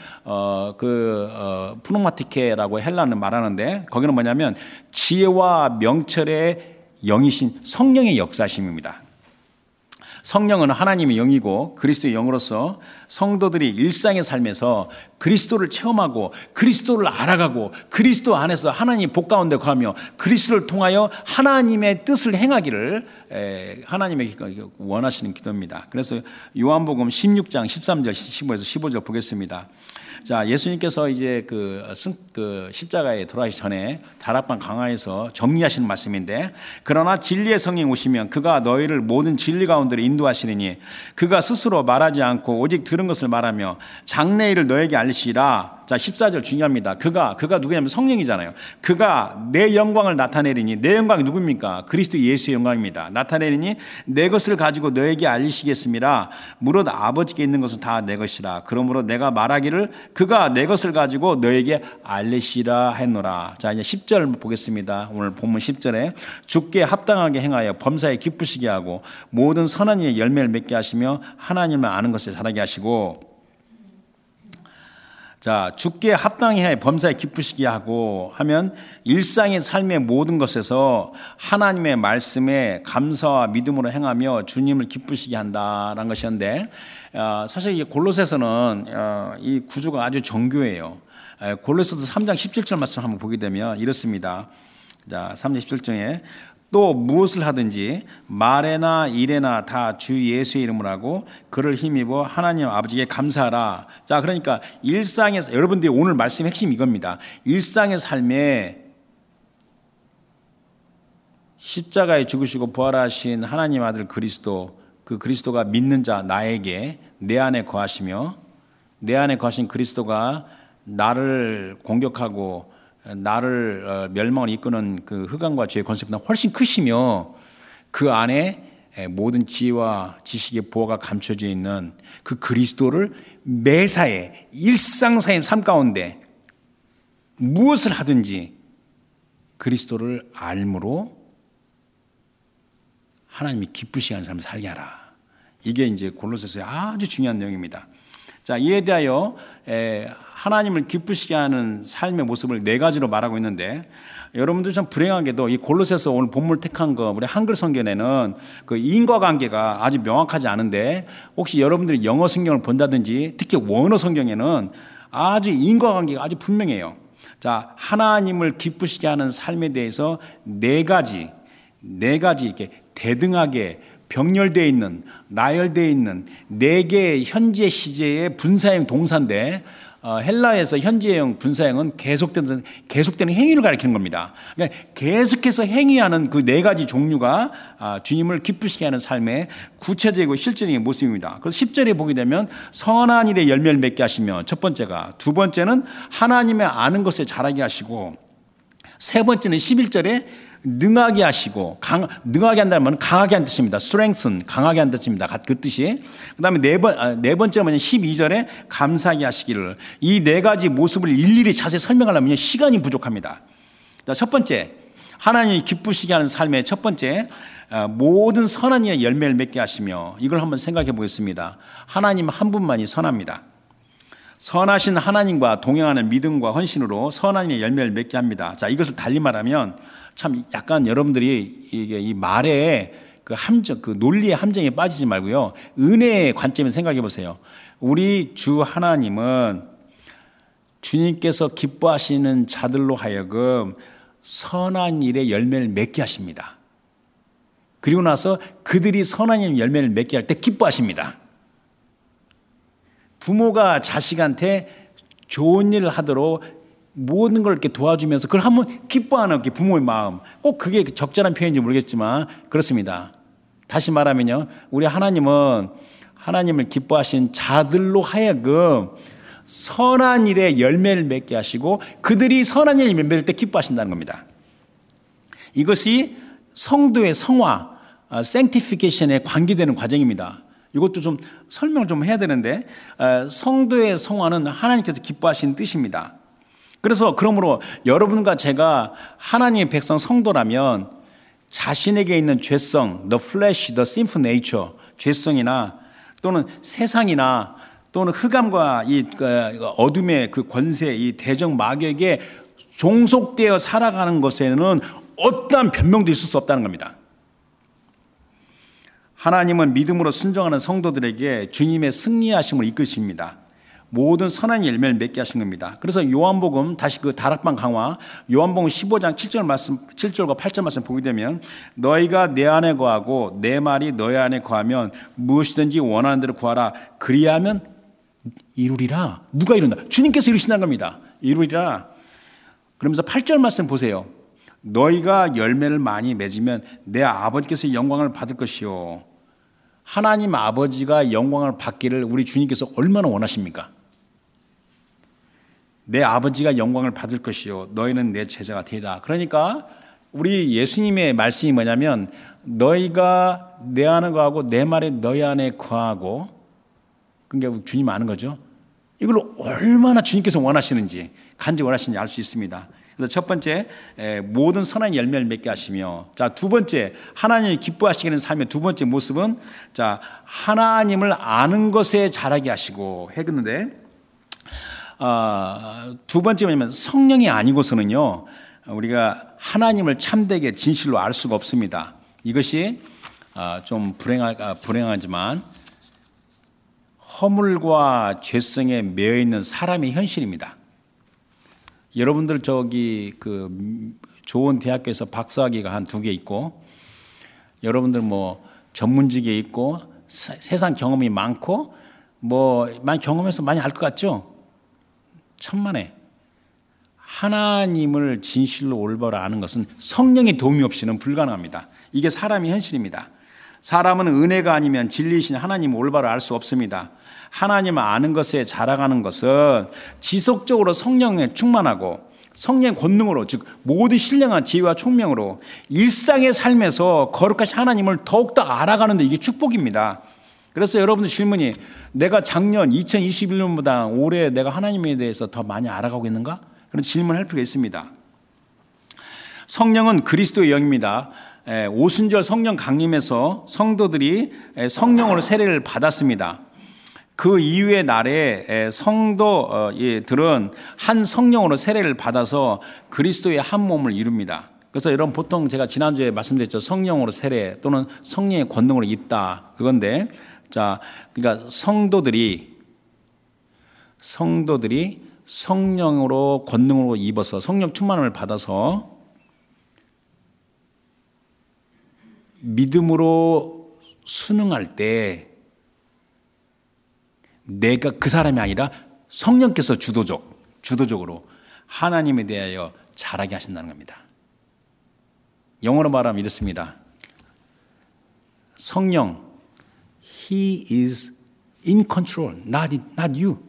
푸노마티케라고 헬라는 말하는데 거기는 뭐냐면 지혜와 명철의 영이신 성령의 역사심입니다. 성령은 하나님의 영이고 그리스도의 영으로서 성도들이 일상의 삶에서 그리스도를 체험하고 그리스도를 알아가고 그리스도 안에서 하나님의 복 가운데 거하며 그리스도를 통하여 하나님의 뜻을 행하기를 하나님의 원하시는 기도입니다. 그래서 요한복음 16장 13절 15에서 15절 보겠습니다. 자, 예수님께서 이제 그 십자가에 돌아가시기 전에 다락방 강화에서 정리하시는 말씀인데 그러나 진리의 성령 오시면 그가 너희를 모든 진리 가운데로 인도하시리니 그가 스스로 말하지 않고 오직 들은 것을 말하며 장래일을 너에게 알리시라. 자, 14절 중요합니다. 그가 누구냐면 성령이잖아요. 그가 내 영광을 나타내리니, 내 영광이 누굽니까? 그리스도 예수의 영광입니다. 나타내리니 내 것을 가지고 너에게 알리시겠습니다. 무릇 아버지께 있는 것은 다 내 것이라. 그러므로 내가 말하기를 그가 내 것을 가지고 너에게 알리시라 했노라. 자, 이제 10절 보겠습니다. 오늘 본문 10절에 주께 합당하게 행하여 범사에 기쁘시게 하고 모든 선한 일에 열매를 맺게 하시며 하나님을 아는 것에 자라게 하시고. 자, 주께 합당해 범사에 기쁘시게 하고 하면 일상의 삶의 모든 것에서 하나님의 말씀에 감사와 믿음으로 행하며 주님을 기쁘시게 한다라는 것이었는데, 사실 이 골로새서는 이 구조가 아주 정교해요. 골로새서 3장 17절 말씀 한번 보게 되면 이렇습니다. 자, 3장 17절에 또 무엇을 하든지 말에나 일에나 다 주 예수의 이름으로 하고 그를 힘입어 하나님 아버지께 감사하라. 자, 그러니까 일상에서 여러분들이 오늘 말씀 핵심 이겁니다. 일상의 삶에 십자가에 죽으시고 부활하신 하나님 아들 그리스도, 그 그리스도가 믿는 자 나에게 내 안에 거하시며 내 안에 거하신 그리스도가 나를 공격하고 나를 멸망을 이끄는 그 흑암과 죄의 권세보다 훨씬 크시며 그 안에 모든 지혜와 지식의 보호가 감춰져 있는 그 그리스도를 매사에 일상사의 삶 가운데 무엇을 하든지 그리스도를 알므로 하나님이 기쁘시게 하는 삶을 살게 하라. 이게 이제 골로새서의 아주 중요한 내용입니다. 자, 이에 대하여 하나님을 기쁘시게 하는 삶의 모습을 네 가지로 말하고 있는데, 여러분들 참 불행하게도 이 골로새서 오늘 본문을 택한 거 우리 한글 성경에는 그 인과관계가 아주 명확하지 않은데, 혹시 여러분들이 영어 성경을 본다든지 특히 원어 성경에는 아주 인과관계가 아주 분명해요. 자, 하나님을 기쁘시게 하는 삶에 대해서 네 가지 이렇게 대등하게 병렬되어 있는, 나열되어 있는 네 개의 현재 시제의 분사형 동사인데, 헬라에서 현재형 분사형은 계속되는 행위를 가리키는 겁니다. 그러니까 계속해서 행위하는 그 네 가지 종류가 주님을 기쁘시게 하는 삶의 구체적이고 실제적인 모습입니다. 그래서 10절에 보게 되면 선한 일에 열매를 맺게 하시며, 첫 번째가, 두 번째는 하나님의 아는 것에 자라게 하시고, 세 번째는 11절에 능하게 하시고, 능하게 한다는 말은 강하게 한다는 뜻입니다. strengthen, 강하게 한다는 뜻입니다. 그 뜻이. 그 다음에 네 번째는 뭐냐, 12절에 감사하게 하시기를. 이 네 가지 모습을 일일이 자세히 설명하려면 시간이 부족합니다. 첫 번째, 하나님이 기쁘시게 하는 삶의 첫 번째, 모든 선한 일에 열매를 맺게 하시며, 이걸 한번 생각해 보겠습니다. 하나님 한 분만이 선합니다. 선하신 하나님과 동행하는 믿음과 헌신으로 선한 일에 열매를 맺게 합니다. 자, 이것을 달리 말하면 참 약간 여러분들이 이게 이 말의 그 함정, 그 논리의 함정에 빠지지 말고요, 은혜의 관점에서 생각해 보세요. 우리 주 하나님은 주님께서 기뻐하시는 자들로 하여금 선한 일에 열매를 맺게 하십니다. 그리고 나서 그들이 선한 일 열매를 맺게 할 때 기뻐하십니다. 부모가 자식한테 좋은 일을 하도록 모든 걸 이렇게 도와주면서 그걸 한번 기뻐하는 게 부모의 마음. 꼭 그게 적절한 표현인지 모르겠지만 그렇습니다. 다시 말하면요, 우리 하나님은 하나님을 기뻐하신 자들로 하여금 선한 일에 열매를 맺게 하시고 그들이 선한 일을 맺을 때 기뻐하신다는 겁니다. 이것이 성도의 성화, sanctification에 관계되는 과정입니다. 이것도 좀 설명을 좀 해야 되는데, 성도의 성화는 하나님께서 기뻐하시는 뜻입니다. 그래서 그러므로 여러분과 제가 하나님의 백성 성도라면 자신에게 있는 죄성, the flesh, the sinful nature, 죄성이나 또는 세상이나 또는 흑암과 이 어둠의 그 권세, 이 대적 마귀에게 종속되어 살아가는 것에는 어떠한 변명도 있을 수 없다는 겁니다. 하나님은 믿음으로 순종하는 성도들에게 주님의 승리하심을 이끄십니다. 모든 선한 열매를 맺게 하신 겁니다. 그래서 요한복음, 다시 그 다락방 강화, 요한복음 15장 7절과 8절 말씀 보게 되면 너희가 내 안에 거하고 내 말이 너희 안에 거하면 무엇이든지 원하는 대로 구하라. 그리하면 이루리라. 누가 이룬다? 주님께서 이루신다는 겁니다. 이루리라. 그러면서 8절 말씀 보세요. 너희가 열매를 많이 맺으면 내 아버지께서 영광을 받을 것이요. 하나님 아버지가 영광을 받기를 우리 주님께서 얼마나 원하십니까? 내 아버지가 영광을 받을 것이요 너희는 내 제자가 되리라. 그러니까 우리 예수님의 말씀이 뭐냐면 너희가 내 안에 거하고 내 말이 너희 안에 거하고, 그러니까 주님 아는 거죠. 이걸 얼마나 주님께서 원하시는지, 간절히 원하시는지 알 수 있습니다. 그래서 첫 번째, 모든 선한 열매를 맺게 하시며, 자, 두 번째, 하나님을 기뻐하시게 하는 삶의 두 번째 모습은, 자, 하나님을 아는 것에 자라게 하시고 했는데, 두 번째 뭐냐면 성령이 아니고서는요, 우리가 하나님을 참되게 진실로 알 수가 없습니다. 이것이 좀 불행하지만 허물과 죄성에 매여 있는 사람의 현실입니다. 여러분들 저기 그 좋은 대학교에서 박사학위가 한 2개 있고, 여러분들 뭐 전문직에 있고, 세상 경험이 많고, 뭐 많이 경험해서 많이 알 것 같죠? 천만에. 하나님을 진실로 올바로 아는 것은 성령의 도움이 없이는 불가능합니다. 이게 사람의 현실입니다. 사람은 은혜가 아니면 진리이신 하나님을 올바로 알 수 없습니다. 하나님을 아는 것에 자라가는 것은 지속적으로 성령에 충만하고 성령의 권능으로, 즉 모든 신령한 지혜와 총명으로 일상의 삶에서 거룩하신 하나님을 더욱더 알아가는 데 이게 축복입니다. 그래서 여러분들 질문이, 내가 작년 2021년보다 올해 내가 하나님에 대해서 더 많이 알아가고 있는가? 그런 질문을 할 필요가 있습니다. 성령은 그리스도의 영입니다. 오순절 성령 강림에서 성도들이 성령으로 세례를 받았습니다. 그 이후의 날에 성도들은 한 성령으로 세례를 받아서 그리스도의 한 몸을 이룹니다. 그래서 여러분 보통 제가 지난주에 말씀드렸죠. 성령으로 세례 또는 성령의 권능으로 입다. 그건데, 자, 그러니까 성도들이 성령으로 권능으로 입어서 성령 충만함을 받아서 믿음으로 순응할 때 내가 그 사람이 아니라 성령께서 주도적으로 하나님에 대하여 자라게 하신다는 겁니다. 영어로 말하면 이렇습니다. 성령, He is in control, not you.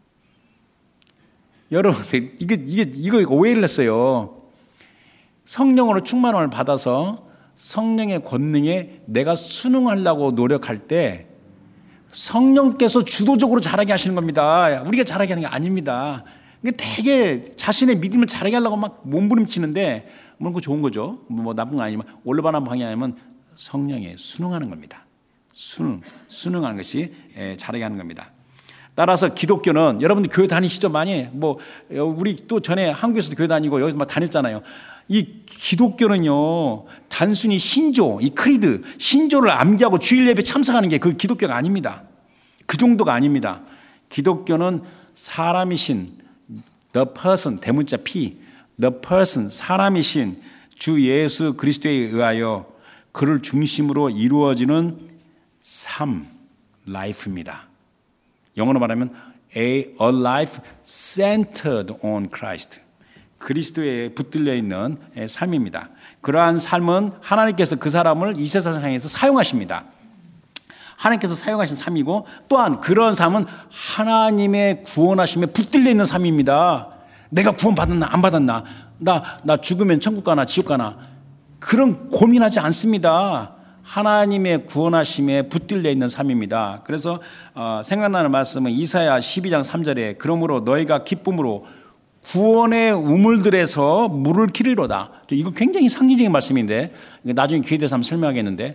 여러분들, 이거 오해를 했어요. 성령으로 충만함을 받아서 성령의 권능에 내가 순응하려고 노력할 때 성령께서 주도적으로 자라게 하시는 겁니다. 우리가 자라게 하는 게 아닙니다. 되게 자신의 믿음을 자라게 하려고 막 몸부림치는데, 물론 그거 좋은 거죠. 뭐 나쁜 건 아니지만 올바른 방향이면 성령에 순응하는 겁니다. 순응하는 것이 자라게 하는 겁니다. 따라서 기독교는, 여러분들 교회 다니시죠? 많이. 뭐 우리 또 전에 한국에서도 교회 다니고 여기서 막 다녔잖아요. 이 기독교는요, 단순히 신조, 이 크리드, 신조를 암기하고 주일 예배 참석하는 게 그 기독교가 아닙니다. 그 정도가 아닙니다. 기독교는 사람이신 the person, 대문자 P, the person, 사람이신 주 예수 그리스도에 의하여 그를 중심으로 이루어지는 삶, life입니다. 영어로 말하면 a life centered on Christ. 그리스도에 붙들려 있는 삶입니다. 그러한 삶은 하나님께서 그 사람을 이 세상에서 사용하십니다. 하나님께서 사용하신 삶이고, 또한 그런 삶은 하나님의 구원하심에 붙들려 있는 삶입니다. 내가 구원 받았나 안 받았나, 나 죽으면 천국 가나 지옥 가나, 그런 고민하지 않습니다. 하나님의 구원하심에 붙들려 있는 삶입니다. 그래서 생각나는 말씀은 이사야 12장 3절에 그러므로 너희가 기쁨으로 구원의 우물들에서 물을 기르리로다. 이거 굉장히 상징적인 말씀인데 나중에 기회 돼서 한번 설명하겠는데,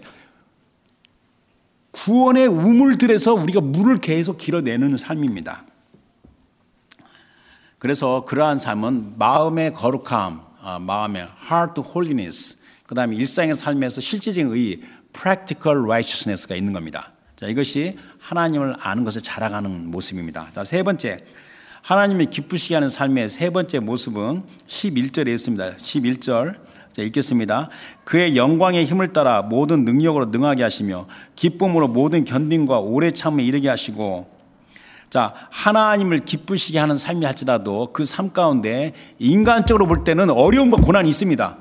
구원의 우물들에서 우리가 물을 계속 길어내는 삶입니다. 그래서 그러한 삶은 마음의 거룩함, 마음의 heart holiness, 그 다음에 일상의 삶에서 실제적인 의의 practical righteousness가 있는 겁니다. 자, 이것이 하나님을 아는 것에 자라가는 모습입니다. 자, 세 번째, 하나님이 기쁘시게 하는 삶의 세 번째 모습은 11절에 있습니다. 11절 자, 읽겠습니다. 그의 영광의 힘을 따라 모든 능력으로 능하게 하시며 기쁨으로 모든 견딘과 오래 참음에 이르게 하시고. 자, 하나님을 기쁘시게 하는 삶이 할지라도 그 삶 가운데 인간적으로 볼 때는 어려움과 고난이 있습니다.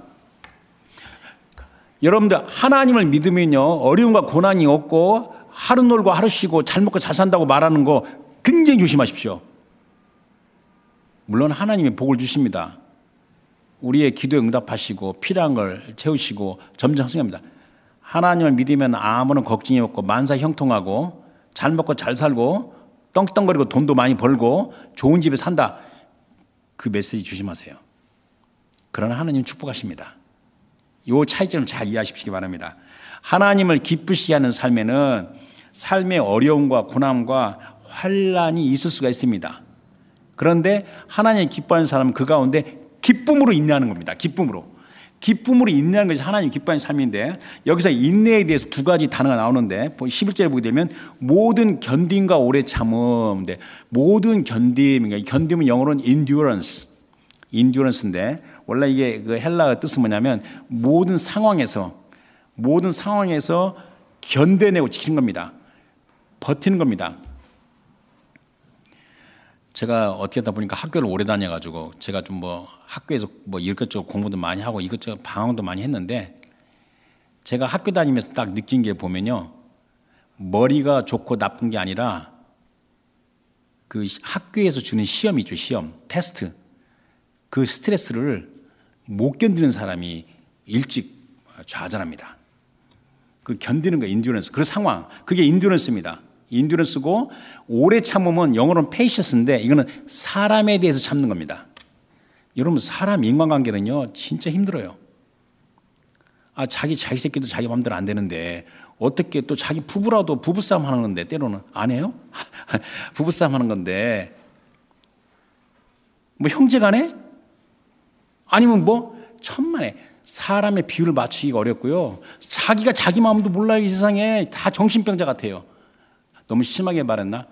여러분들 하나님을 믿으면요, 어려움과 고난이 없고 하루 놀고 하루 쉬고 잘 먹고 잘 산다고 말하는 거 굉장히 조심하십시오. 물론 하나님이 복을 주십니다. 우리의 기도에 응답하시고 필요한 걸 채우시고 점점 성장합니다. 하나님을 믿으면 아무런 걱정이 없고 만사 형통하고 잘 먹고 잘 살고 떵떵거리고 돈도 많이 벌고 좋은 집에 산다. 그 메시지 조심하세요. 그러나 하나님 축복하십니다. 이 차이점을 잘 이해하십시기 바랍니다. 하나님을 기쁘시게 하는 삶에는 삶의 어려움과 고난과 환난이 있을 수가 있습니다. 그런데 하나님을 기뻐하는 사람은 그 가운데 기쁨으로 인내하는 겁니다. 기쁨으로 인내하는 것이 하나님 기뻐하는 삶인데, 여기서 인내에 대해서 두 가지 단어가 나오는데 11절에 보게 되면 모든 견딤과 오래 참음. 모든 견딤, 견딤은 영어로는 endurance인데 원래 이게 그 헬라어 뜻은 뭐냐면 모든 상황에서 견뎌내고 지키는 겁니다. 버티는 겁니다. 제가 어떻게 하다 보니까 학교를 오래 다녀가지고 제가 좀 학교에서 이것저것 공부도 많이 하고 이것저것 방황도 많이 했는데, 제가 학교 다니면서 딱 느낀 게 보면요, 머리가 좋고 나쁜 게 아니라 그 학교에서 주는 시험이 있죠. 시험, 테스트. 그 스트레스를 못 견디는 사람이 일찍 좌절합니다. 그 견디는 거 인듀런스. 그 상황, 그게 인듀런스입니다. 인듀런스고, 오래 참으면 영어로는 페이셔스인데 이거는 사람에 대해서 참는 겁니다. 여러분, 사람 인간관계는요 진짜 힘들어요. 자기 새끼도 자기 마음대로 안 되는데 어떻게 또 자기 부부라도 부부싸움 하는 건데 때로는 안 해요? 부부싸움 하는 건데 형제간에? 아니면 천만에 사람의 비율을 맞추기가 어렵고요. 자기가 자기 마음도 몰라요. 이 세상에 다 정신병자 같아요. 너무 심하게 말했나?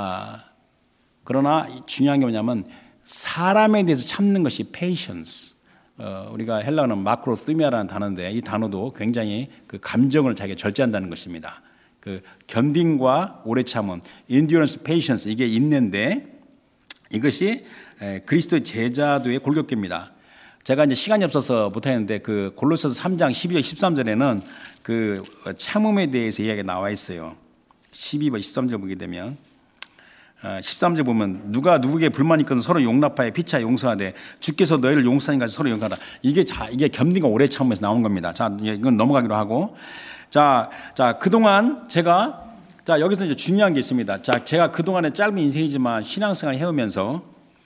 그러나 중요한 게 뭐냐면 사람에 대해서 참는 것이 patience. 우리가 헬라어는 마크로스미아라는 단어인데 이 단어도 굉장히 그 감정을 자기가 절제한다는 것입니다. 그 견딤과 오래 참음, endurance, patience, 이게 인내인데 이것이 그리스도 제자도의 골격계입니다. 제가 이제 시간이 없어서 못했는데 그 골로새서 3장 12절 13절에는 그 참음에 대해서 이야기가 나와 있어요. 12번 13절 보게 되면 13절 보면 누가 누구에게 불만이 있거든 서로 용납하여 피차 용서하되 주께서 너희를 용서하니 같이 서로 용서하라. 이게 견딘과 오래 참음에서 나온 겁니다. 자, 이건 넘어가기로 하고, 자 그동안 제가 여기서 이제 중요한 게 있습니다. 자, 제가 그동안의 짧은 인생이지만 신앙생활 해오면서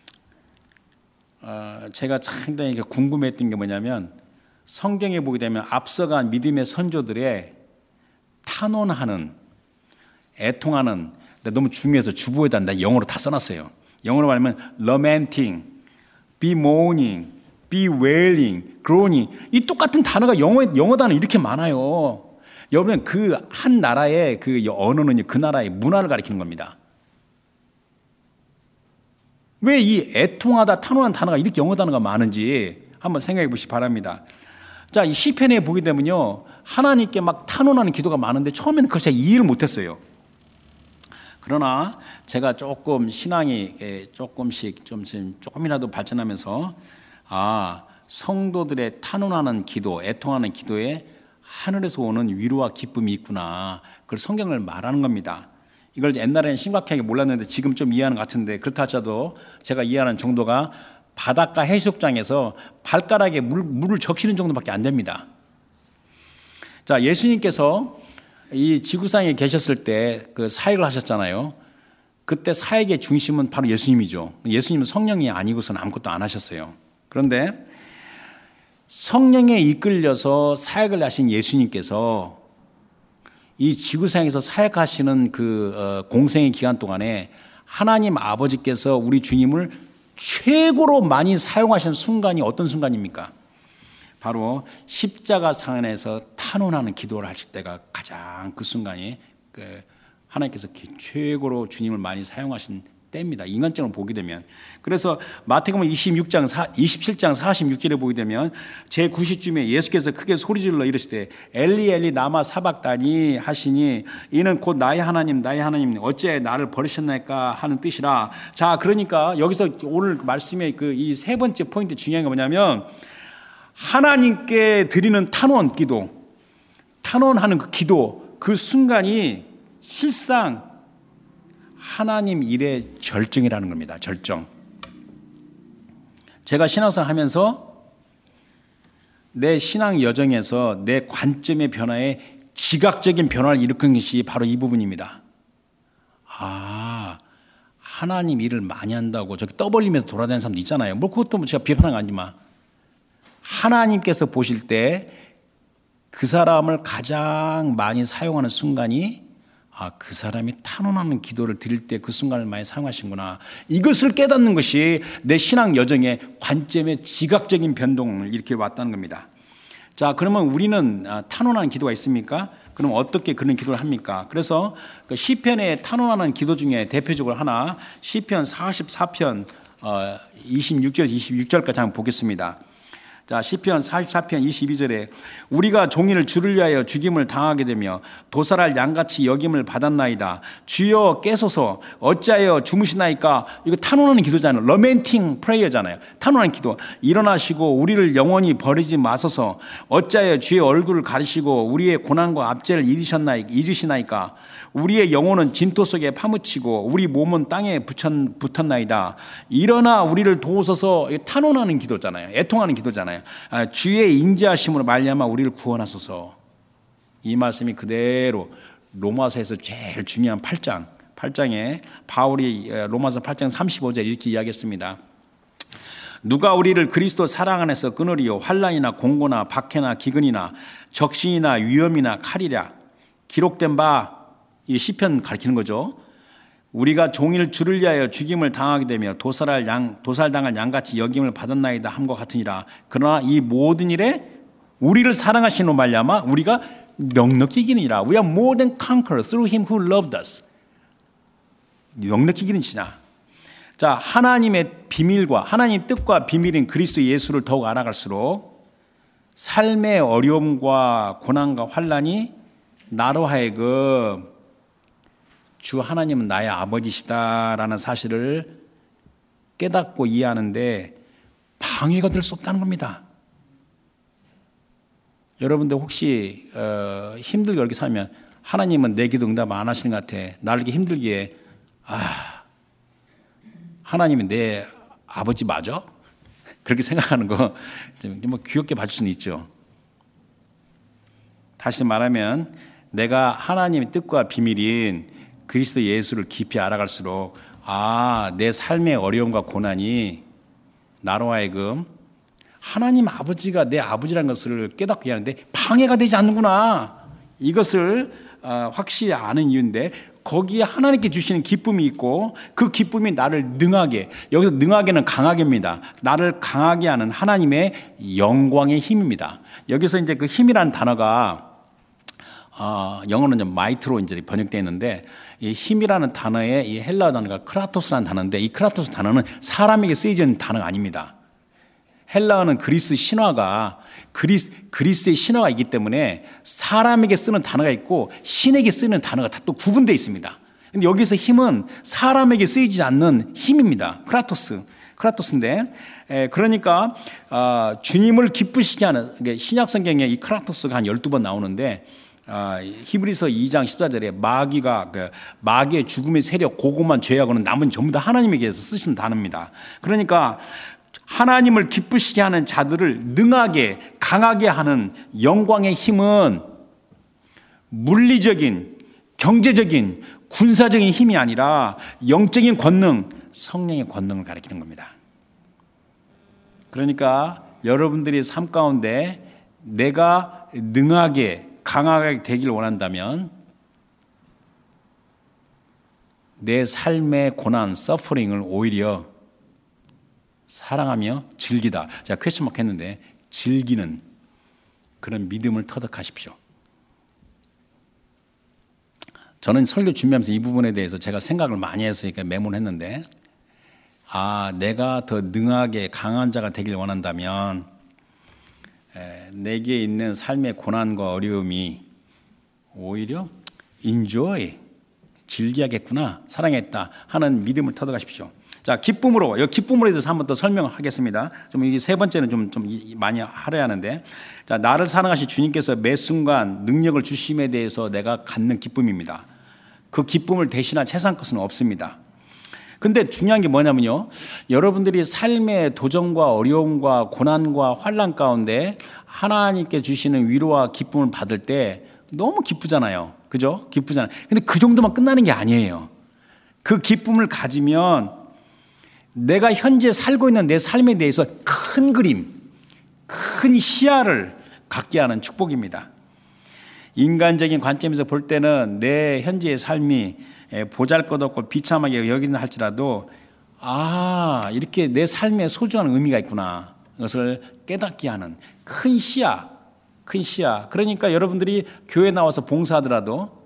제가 상당히 궁금했던 게 뭐냐면, 성경에 보게 되면 앞서간 믿음의 선조들의 탄원하는, 애통하는, 너무 중요해서 주보에다 나 영어로 다 써놨어요. 영어로 말하면 lamenting, bemoaning, bewailing, groaning. 이 똑같은 단어가 영어 단어 이렇게 많아요. 여러분, 그 한 나라의 그 언어는 그 나라의 문화를 가리키는 겁니다. 왜 이 애통하다, 탄원한 단어가 이렇게 영어 단어가 많은지 한번 생각해 보시기 바랍니다. 자, 이 시편에 보게 되면요, 하나님께 막 탄원하는 기도가 많은데 처음에는 그걸 제가 이해를 못했어요. 그러나 제가 조금 신앙이 조금이라도 발전하면서 성도들의 탄원하는 기도, 애통하는 기도에 하늘에서 오는 위로와 기쁨이 있구나. 그걸 성경을 말하는 겁니다. 이걸 옛날에는 심각하게 몰랐는데 지금 좀 이해하는 것 같은데, 그렇다 하더라도 제가 이해하는 정도가 바닷가 해수욕장에서 발가락에 물을 적시는 정도밖에 안 됩니다. 자, 예수님께서 이 지구상에 계셨을 때 그 사역을 하셨잖아요. 그때 사역의 중심은 바로 예수님이죠. 예수님은 성령이 아니고서는 아무것도 안 하셨어요. 그런데 성령에 이끌려서 사역을 하신 예수님께서 이 지구상에서 사역하시는 그 공생의 기간 동안에 하나님 아버지께서 우리 주님을 최고로 많이 사용하신 순간이 어떤 순간입니까? 바로 십자가 상에서 탄원하는 기도를 하실 때가 가장 그 순간이 하나님께서 최고로 주님을 많이 사용하신 때입니다. 인간적으로 보게 되면. 그래서 마태복음 27장 46절에 보게 되면 제9시쯤에 예수께서 크게 소리질러 이르시되 엘리 엘리 라마 사박다니 하시니 이는 곧 나의 하나님 어째 나를 버리셨나이까 하는 뜻이라. 자, 그러니까 여기서 오늘 말씀의 그 이 세 번째 포인트 중요한 게 뭐냐면, 하나님께 드리는 탄원 기도, 탄원하는 그 기도, 그 순간이 실상 하나님 일의 절정이라는 겁니다. 절정. 제가 신앙생활 하면서 내 신앙 여정에서 내 관점의 변화에 지각적인 변화를 일으킨 것이 바로 이 부분입니다. 하나님 일을 많이 한다고 저기 떠벌리면서 돌아다니는 사람도 있잖아요. 뭐 그것도 제가 비판한 거 아니지만 하나님께서 보실 때 그 사람을 가장 많이 사용하는 순간이 그 사람이 탄원하는 기도를 드릴 때 그 순간을 많이 사용하시는구나. 이것을 깨닫는 것이 내 신앙 여정의 관점의 지각적인 변동을 이렇게 왔다는 겁니다. 자, 그러면 우리는 탄원하는 기도가 있습니까? 그럼 어떻게 그런 기도를 합니까? 그래서 그 시편에 탄원하는 기도 중에 대표적으로 하나 시편 44편 26절 26절까지 한번 보겠습니다. 자, 시편 44편 22절에 우리가 종일 주를 위하여 죽임을 당하게 되며 도살할 양같이 여김을 받았나이다. 주여 깨소서 어찌하여 주무시나이까. 이거 탄원하는 기도잖아요. 러멘팅 프레이어잖아요. 탄원하는 기도. 일어나시고 우리를 영원히 버리지 마소서. 어찌하여 주의 얼굴을 가리시고 우리의 고난과 압제를 잊으시나이까. 우리의 영혼은 진토 속에 파묻히고 우리 몸은 땅에 붙었나이다. 일어나 우리를 도우소서. 탄원하는 기도잖아요. 애통하는 기도잖아요. 주의 인자하심으로 말미암아 우리를 구원하소서. 이 말씀이 그대로 로마서에서 제일 중요한 8장에 바울이 로마서 8장 35절 이렇게 이야기했습니다. 누가 우리를 그리스도 사랑 안에서 끊으리요. 환난이나 공고나 박해나 기근이나 적신이나 위험이나 칼이랴. 기록된 바, 이 시편 가리키는 거죠. 우리가 종일 주를 위하여 죽임을 당하게 되며 도살당할 양같이 여김을 받았나이다 함과 같으니라. 그러나 이 모든 일에 우리를 사랑하시는 말미암아 우리가 넉넉히 이기느니라. We are more than conquerors through him who loved us. 넉넉히 이기는 지나. 자, 하나님의 비밀과 하나님 뜻과 비밀인 그리스도 예수를 더욱 알아갈수록 삶의 어려움과 고난과 환난이 나로 하여금 주 하나님은 나의 아버지시다라는 사실을 깨닫고 이해하는데 방해가 될 수 없다는 겁니다. 여러분들 혹시 힘들게 이렇게 살면 하나님은 내 기도 응답 안 하시는 것 같아. 나를 이렇게 힘들게 하나님은 내 아버지 맞아? 그렇게 생각하는 거 뭐 귀엽게 봐줄 수는 있죠. 다시 말하면 내가 하나님의 뜻과 비밀인 그리스도 예수를 깊이 알아갈수록 내 삶의 어려움과 고난이 나로 하여금 하나님 아버지가 내 아버지라는 것을 깨닫게 하는데 방해가 되지 않는구나. 이것을 확실히 아는 이유인데 거기에 하나님께 주시는 기쁨이 있고 그 기쁨이 나를 능하게, 여기서 능하게는 강하게입니다. 나를 강하게 하는 하나님의 영광의 힘입니다. 여기서 이제 그 힘이라는 단어가 영어는 이제 마이트로 이제 번역되어 있는데 이 힘이라는 단어의 이 헬라어 단어가 크라토스라는 단어인데 이 크라토스 단어는 사람에게 쓰이는 단어가 아닙니다. 헬라어는 그리스 신화가 그리스의 신화가 있기 때문에 사람에게 쓰는 단어가 있고 신에게 쓰는 단어가 다 또 구분되어 있습니다. 근데 여기서 힘은 사람에게 쓰이지 않는 힘입니다. 크라토스인데 그러니까 주님을 기쁘시게 하는 신약 성경에 이 크라토스가 한 12번 나오는데 히브리서 2장 14절에 마귀의 죽음의 세력, 고고만 죄하고는 남은 전부 다 하나님에게서 쓰신 단어입니다. 그러니까 하나님을 기쁘시게 하는 자들을 능하게 강하게 하는 영광의 힘은 물리적인, 경제적인, 군사적인 힘이 아니라 영적인 권능, 성령의 권능을 가리키는 겁니다. 그러니까 여러분들이 삶 가운데 내가 능하게 강하게 되길 원한다면 내 삶의 고난, 서퍼링을 오히려 사랑하며 즐기다. 제가 퀘스천 마크 했는데 즐기는 그런 믿음을 터득하십시오. 저는 설교 준비하면서 이 부분에 대해서 제가 생각을 많이 해서 메모를 했는데 내가 더 능하게 강한 자가 되길 원한다면 내게 있는 삶의 고난과 어려움이 오히려 enjoy, 즐기야겠구나, 사랑했다 하는 믿음을 터득하십시오. 자, 기쁨으로 대해서 한번 더 설명하겠습니다. 좀 이게 세 번째는 좀 많이 하려야 하는데, 자, 나를 사랑하신 주님께서 매 순간 능력을 주심에 대해서 내가 갖는 기쁨입니다. 그 기쁨을 대신할 세상 것은 없습니다. 근데 중요한 게 뭐냐면요. 여러분들이 삶의 도전과 어려움과 고난과 환난 가운데 하나님께 주시는 위로와 기쁨을 받을 때 너무 기쁘잖아요. 그죠? 기쁘잖아요. 근데 그 정도만 끝나는 게 아니에요. 그 기쁨을 가지면 내가 현재 살고 있는 내 삶에 대해서 큰 그림, 큰 시야를 갖게 하는 축복입니다. 인간적인 관점에서 볼 때는 내 현재의 삶이 보잘것없고 비참하게 여기는 할지라도 이렇게 내 삶에 소중한 의미가 있구나. 그것을 깨닫게 하는 큰 시야, 큰 시야. 그러니까 여러분들이 교회 나와서 봉사하더라도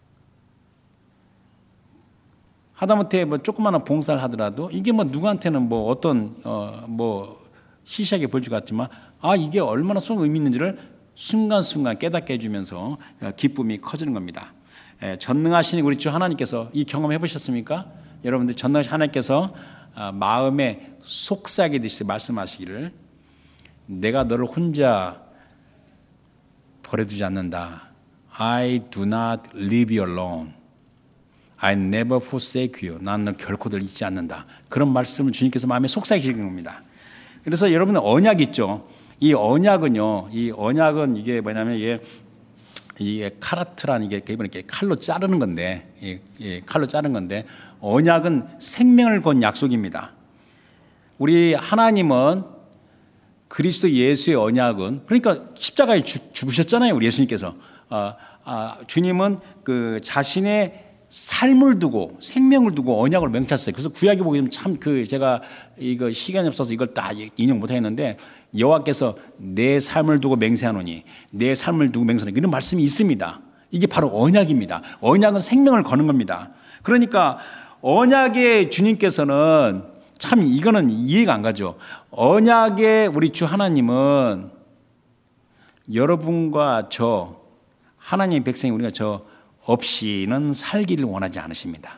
하다못해 뭐 조그마한 봉사를 하더라도 이게 뭐 누구한테는 뭐 어떤 시시하게 보일 것 같지만 이게 얼마나 소중한 의미 있는지를 순간순간 깨닫게 해주면서 기쁨이 커지는 겁니다. 전능하신 우리 주 하나님께서 이 경험 해보셨습니까? 여러분들 전능하신 하나님께서 마음에 속삭이듯이 말씀하시기를 내가 너를 혼자 버려두지 않는다. I do not leave you alone. I never forsake you. 나는 너 결코 널 잊지 않는다. 그런 말씀을 주님께서 마음에 속삭이시는 겁니다. 그래서 여러분은 언약 있죠. 이 언약은요. 이 언약은 이게 뭐냐면 이게 카라트라는 게 이렇게 칼로 자르는 건데, 칼로 자르는 건데 언약은 생명을 건 약속입니다. 우리 하나님은 그리스도 예수의 언약은 그러니까 십자가에 죽으셨잖아요. 우리 예수님께서 주님은 그 자신의 삶을 두고 생명을 두고 언약을 맹세하셨어요. 그래서 구약에 보게 되면 참 제가 이거 시간이 없어서 이걸 다 인용 못 하겠는데 여호와께서 내 삶을 두고 맹세하노니 내 삶을 두고 맹세하노니 이런 말씀이 있습니다. 이게 바로 언약입니다. 언약은 생명을 거는 겁니다. 그러니까 언약의 주님께서는 참 이거는 이해가 안 가죠. 언약의 우리 주 하나님은 여러분과 저 하나님의 백성이 우리가 저 없이는 살기를 원하지 않으십니다.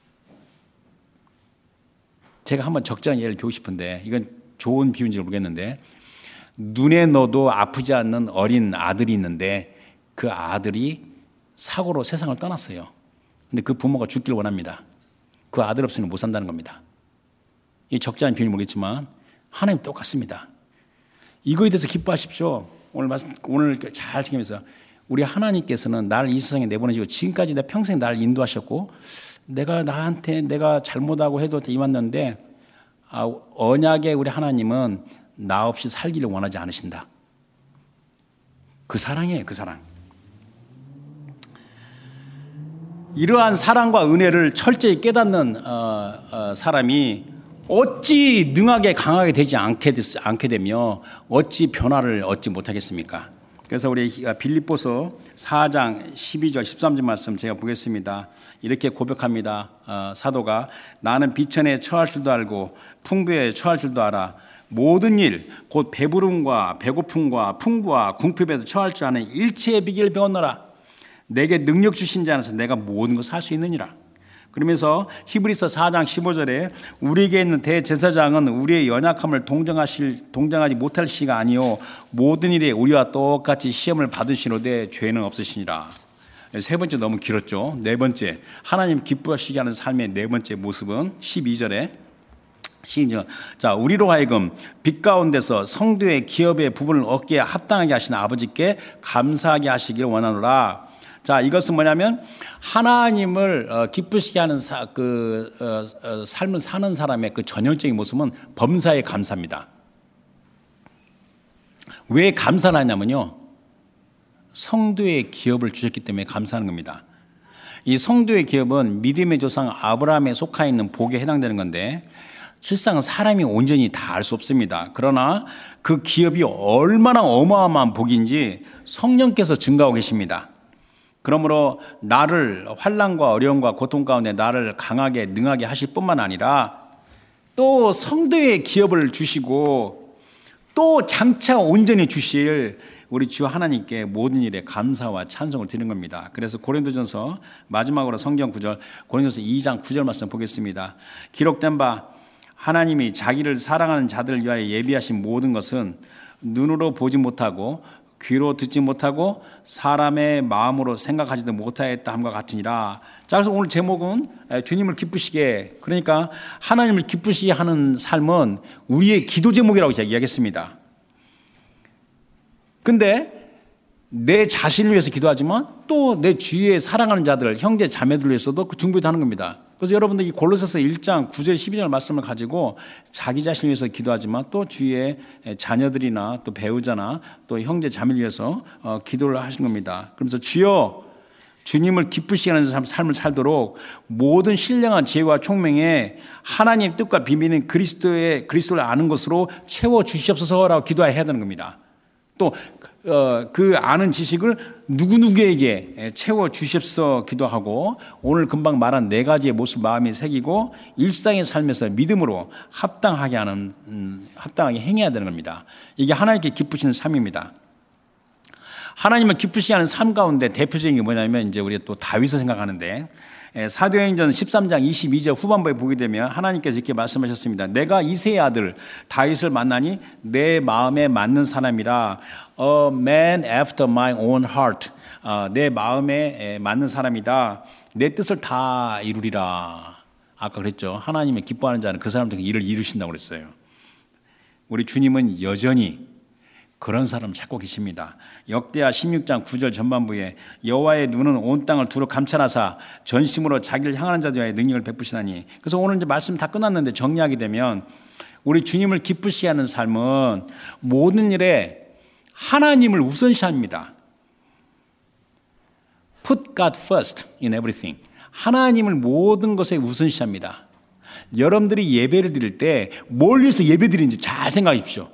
제가 한번 적절한 예를 배우고 싶은데 이건 좋은 비유인지 모르겠는데 눈에 넣어도 아프지 않는 어린 아들이 있는데 그 아들이 사고로 세상을 떠났어요. 근데 그 부모가 죽기를 원합니다. 그 아들 없이는 못 산다는 겁니다. 이 적절한 비유인지 모르겠지만 하나님 똑같습니다. 이거에 대해서 기뻐하십시오. 오늘 잘 지키면서 우리 하나님께서는 나를 이 세상에 내보내시고 지금까지 내 평생 나를 인도하셨고 내가 잘못하고 해도 임했는데 언약의 우리 하나님은 나 없이 살기를 원하지 않으신다. 그 사랑이에요. 그 사랑. 이러한 사랑과 은혜를 철저히 깨닫는 사람이 어찌 능하게 강하게 되지 않게 되며 어찌 변화를 얻지 못하겠습니까? 그래서 우리 빌립보서 4장 12절 13절 말씀 제가 보겠습니다. 이렇게 고백합니다. 사도가 나는 비천에 처할 줄도 알고 풍부에 처할 줄도 알아. 모든 일 곧 배부름과 배고픔과 풍부와 궁핍에도 처할 줄 아는 일체의 비결을 배웠노라. 내게 능력 주신 자 안에서 내가 모든 것을 할 수 있느니라. 그러면서 히브리서 4장 15절에 우리에게 있는 대제사장은 우리의 연약함을 동정하지 못할 시가 아니요 모든 일에 우리와 똑같이 시험을 받으시노되 죄는 없으시니라. 세 번째 너무 길었죠. 네 번째 하나님 기뻐하시게 하는 삶의 네 번째 모습은 12절에 자 우리로 하여금 빛 가운데서 성도의 기업의 부분을 얻기에 합당하게 하신 아버지께 감사하게 하시기를 원하노라. 자, 이것은 뭐냐면 하나님을 기쁘시게 하는 삶을 사는 사람의 그 전형적인 모습은 범사에 감사입니다. 왜 감사를 하냐면요. 성도의 기업을 주셨기 때문에 감사하는 겁니다. 이 성도의 기업은 믿음의 조상 아브라함에 속하 있는 복에 해당되는 건데 실상 사람이 온전히 다 알 수 없습니다. 그러나 그 기업이 얼마나 어마어마한 복인지 성령께서 증거하고 계십니다. 그러므로 나를 환난과 어려움과 고통 가운데 나를 강하게 능하게 하실 뿐만 아니라 또 성도의 기업을 주시고 또 장차 온전히 주실 우리 주 하나님께 모든 일에 감사와 찬송을 드리는 겁니다. 그래서 고린도전서 마지막으로 성경 구절 고린도전서 2장 9절 말씀 보겠습니다. 기록된 바 하나님이 자기를 사랑하는 자들을 위하여 예비하신 모든 것은 눈으로 보지 못하고 귀로 듣지 못하고 사람의 마음으로 생각하지도 못하였다 함과 같으니라. 자, 그래서 오늘 제목은 주님을 기쁘시게, 그러니까 하나님을 기쁘시게 하는 삶은 우리의 기도 제목이라고 제가 이야기했습니다. 근데 내 자신을 위해서 기도하지만 또 내 주위에 사랑하는 자들, 형제 자매들을 위해서도 그 중보도 하는 겁니다. 그래서 여러분들 이 골로새서 1장 9절 12절 말씀을 가지고 자기 자신을 위해서 기도하지만 또 주위에 자녀들이나 또 배우자나 또 형제 자매를 위해서 기도를 하시는 겁니다. 그러면서 주여 주님을 기쁘시게 하는 삶을 살도록 모든 신령한 지혜와 총명에 하나님의 뜻과 비밀인 그리스도를 아는 것으로 채워 주시옵소서라고 기도해야 되는 겁니다. 또 그 아는 지식을 누구누구에게 채워 주십소 기도하고, 오늘 금방 말한 네 가지의 모습 마음이 새기고 일상의 삶에서 믿음으로 합당하게 행해야 되는 겁니다. 이게 하나님께 기쁘시는 삶입니다. 하나님을 기쁘시게 하는 삶 가운데 대표적인 게 뭐냐면 이제 우리가 또 다윗을 생각하는데, 사도행전 13장 22절 후반부에 보게 되면 하나님께서 이렇게 말씀하셨습니다. 내가 이새의 아들 다윗을 만나니 내 마음에 맞는 사람이라, a man after my own heart, 내 마음에 맞는 사람이다. 내 뜻을 다 이루리라. 아까 그랬죠. 하나님의 기뻐하는 자는 그 사람들 일을 이루신다고 그랬어요. 우리 주님은 여전히 그런 사람 찾고 계십니다. 역대하 16장 9절 전반부에 여호와의 눈은 온 땅을 두루 감찰하사 전심으로 자기를 향하는 자들의 능력을 베푸시나니. 그래서 오늘 이제 말씀 다 끝났는데 정리하게 되면 우리 주님을 기쁘시게 하는 삶은 모든 일에 하나님을 우선시합니다. Put God first in everything. 하나님을 모든 것에 우선시합니다. 여러분들이 예배를 드릴 때 뭘 위해서 예배 드리는지 잘 생각하십시오.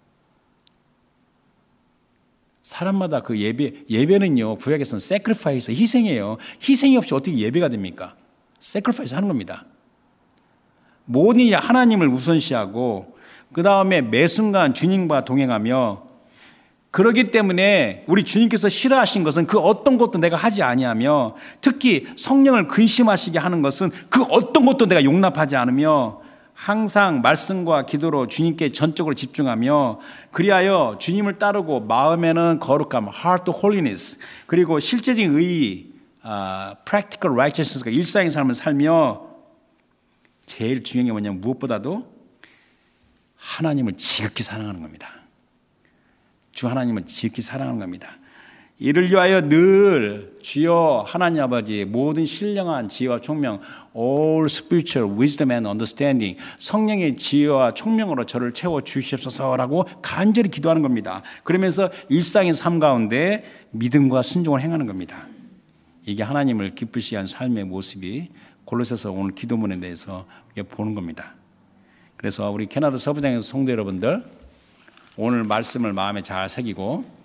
사람마다 그 예배는요, 구약에서는 sacrifice, 희생이에요. 희생이 없이 어떻게 예배가 됩니까? sacrifice 하는 겁니다. 모든 일이 하나님을 우선시하고, 그 다음에 매 순간 주님과 동행하며, 그러기 때문에 우리 주님께서 싫어하신 것은 그 어떤 것도 내가 하지 아니하며, 특히 성령을 근심하시게 하는 것은 그 어떤 것도 내가 용납하지 않으며, 항상 말씀과 기도로 주님께 전적으로 집중하며, 그리하여 주님을 따르고 마음에는 거룩함, heart holiness, 그리고 실제적인 의의, practical righteousness가 일상의 삶을 살며, 제일 중요한 게 뭐냐면 무엇보다도 하나님을 지극히 사랑하는 겁니다. 주 하나님을 지극히 사랑하는 겁니다. 이를 위하여 늘 주여 하나님 아버지 모든 신령한 지혜와 총명, all spiritual wisdom and understanding, 성령의 지혜와 총명으로 저를 채워 주시옵소서라고 간절히 기도하는 겁니다. 그러면서 일상의 삶 가운데 믿음과 순종을 행하는 겁니다. 이게 하나님을 기쁘시게 한 삶의 모습이 골로새서 오늘 기도문에 대해서 보는 겁니다. 그래서 우리 캐나다 서부장의 성도 여러분들, 오늘 말씀을 마음에 잘 새기고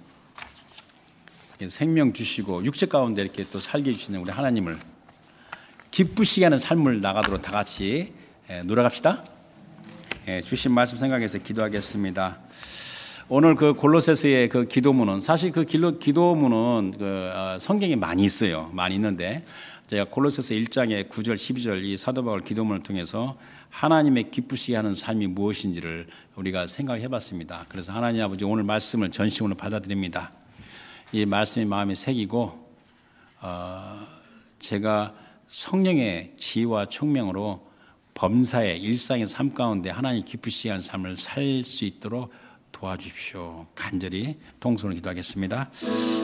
생명 주시고 육체 가운데 이렇게 또 살게 해주시는 우리 하나님을 기쁘시게 하는 삶을 나가도록 다 같이 노력합시다. 주신 말씀 생각해서 기도하겠습니다. 오늘 그 골로새서의 그 기도문은, 사실 그 기도문은 성경에 많이 있어요. 많이 있는데 제가 골로새서 1장의 9절 12절 이 사도 바울 기도문을 통해서 하나님의 기쁘시게 하는 삶이 무엇인지를 우리가 생각해 봤습니다. 그래서 하나님 아버지 오늘 말씀을 전심으로 받아들입니다. 이 말씀이 마음에 새기고 제가 성령의 지혜와 총명으로 범사의 일상의 삶 가운데 하나님 기쁘시게 하는 삶을 살 수 있도록 도와주십시오. 간절히 통성으로 기도하겠습니다.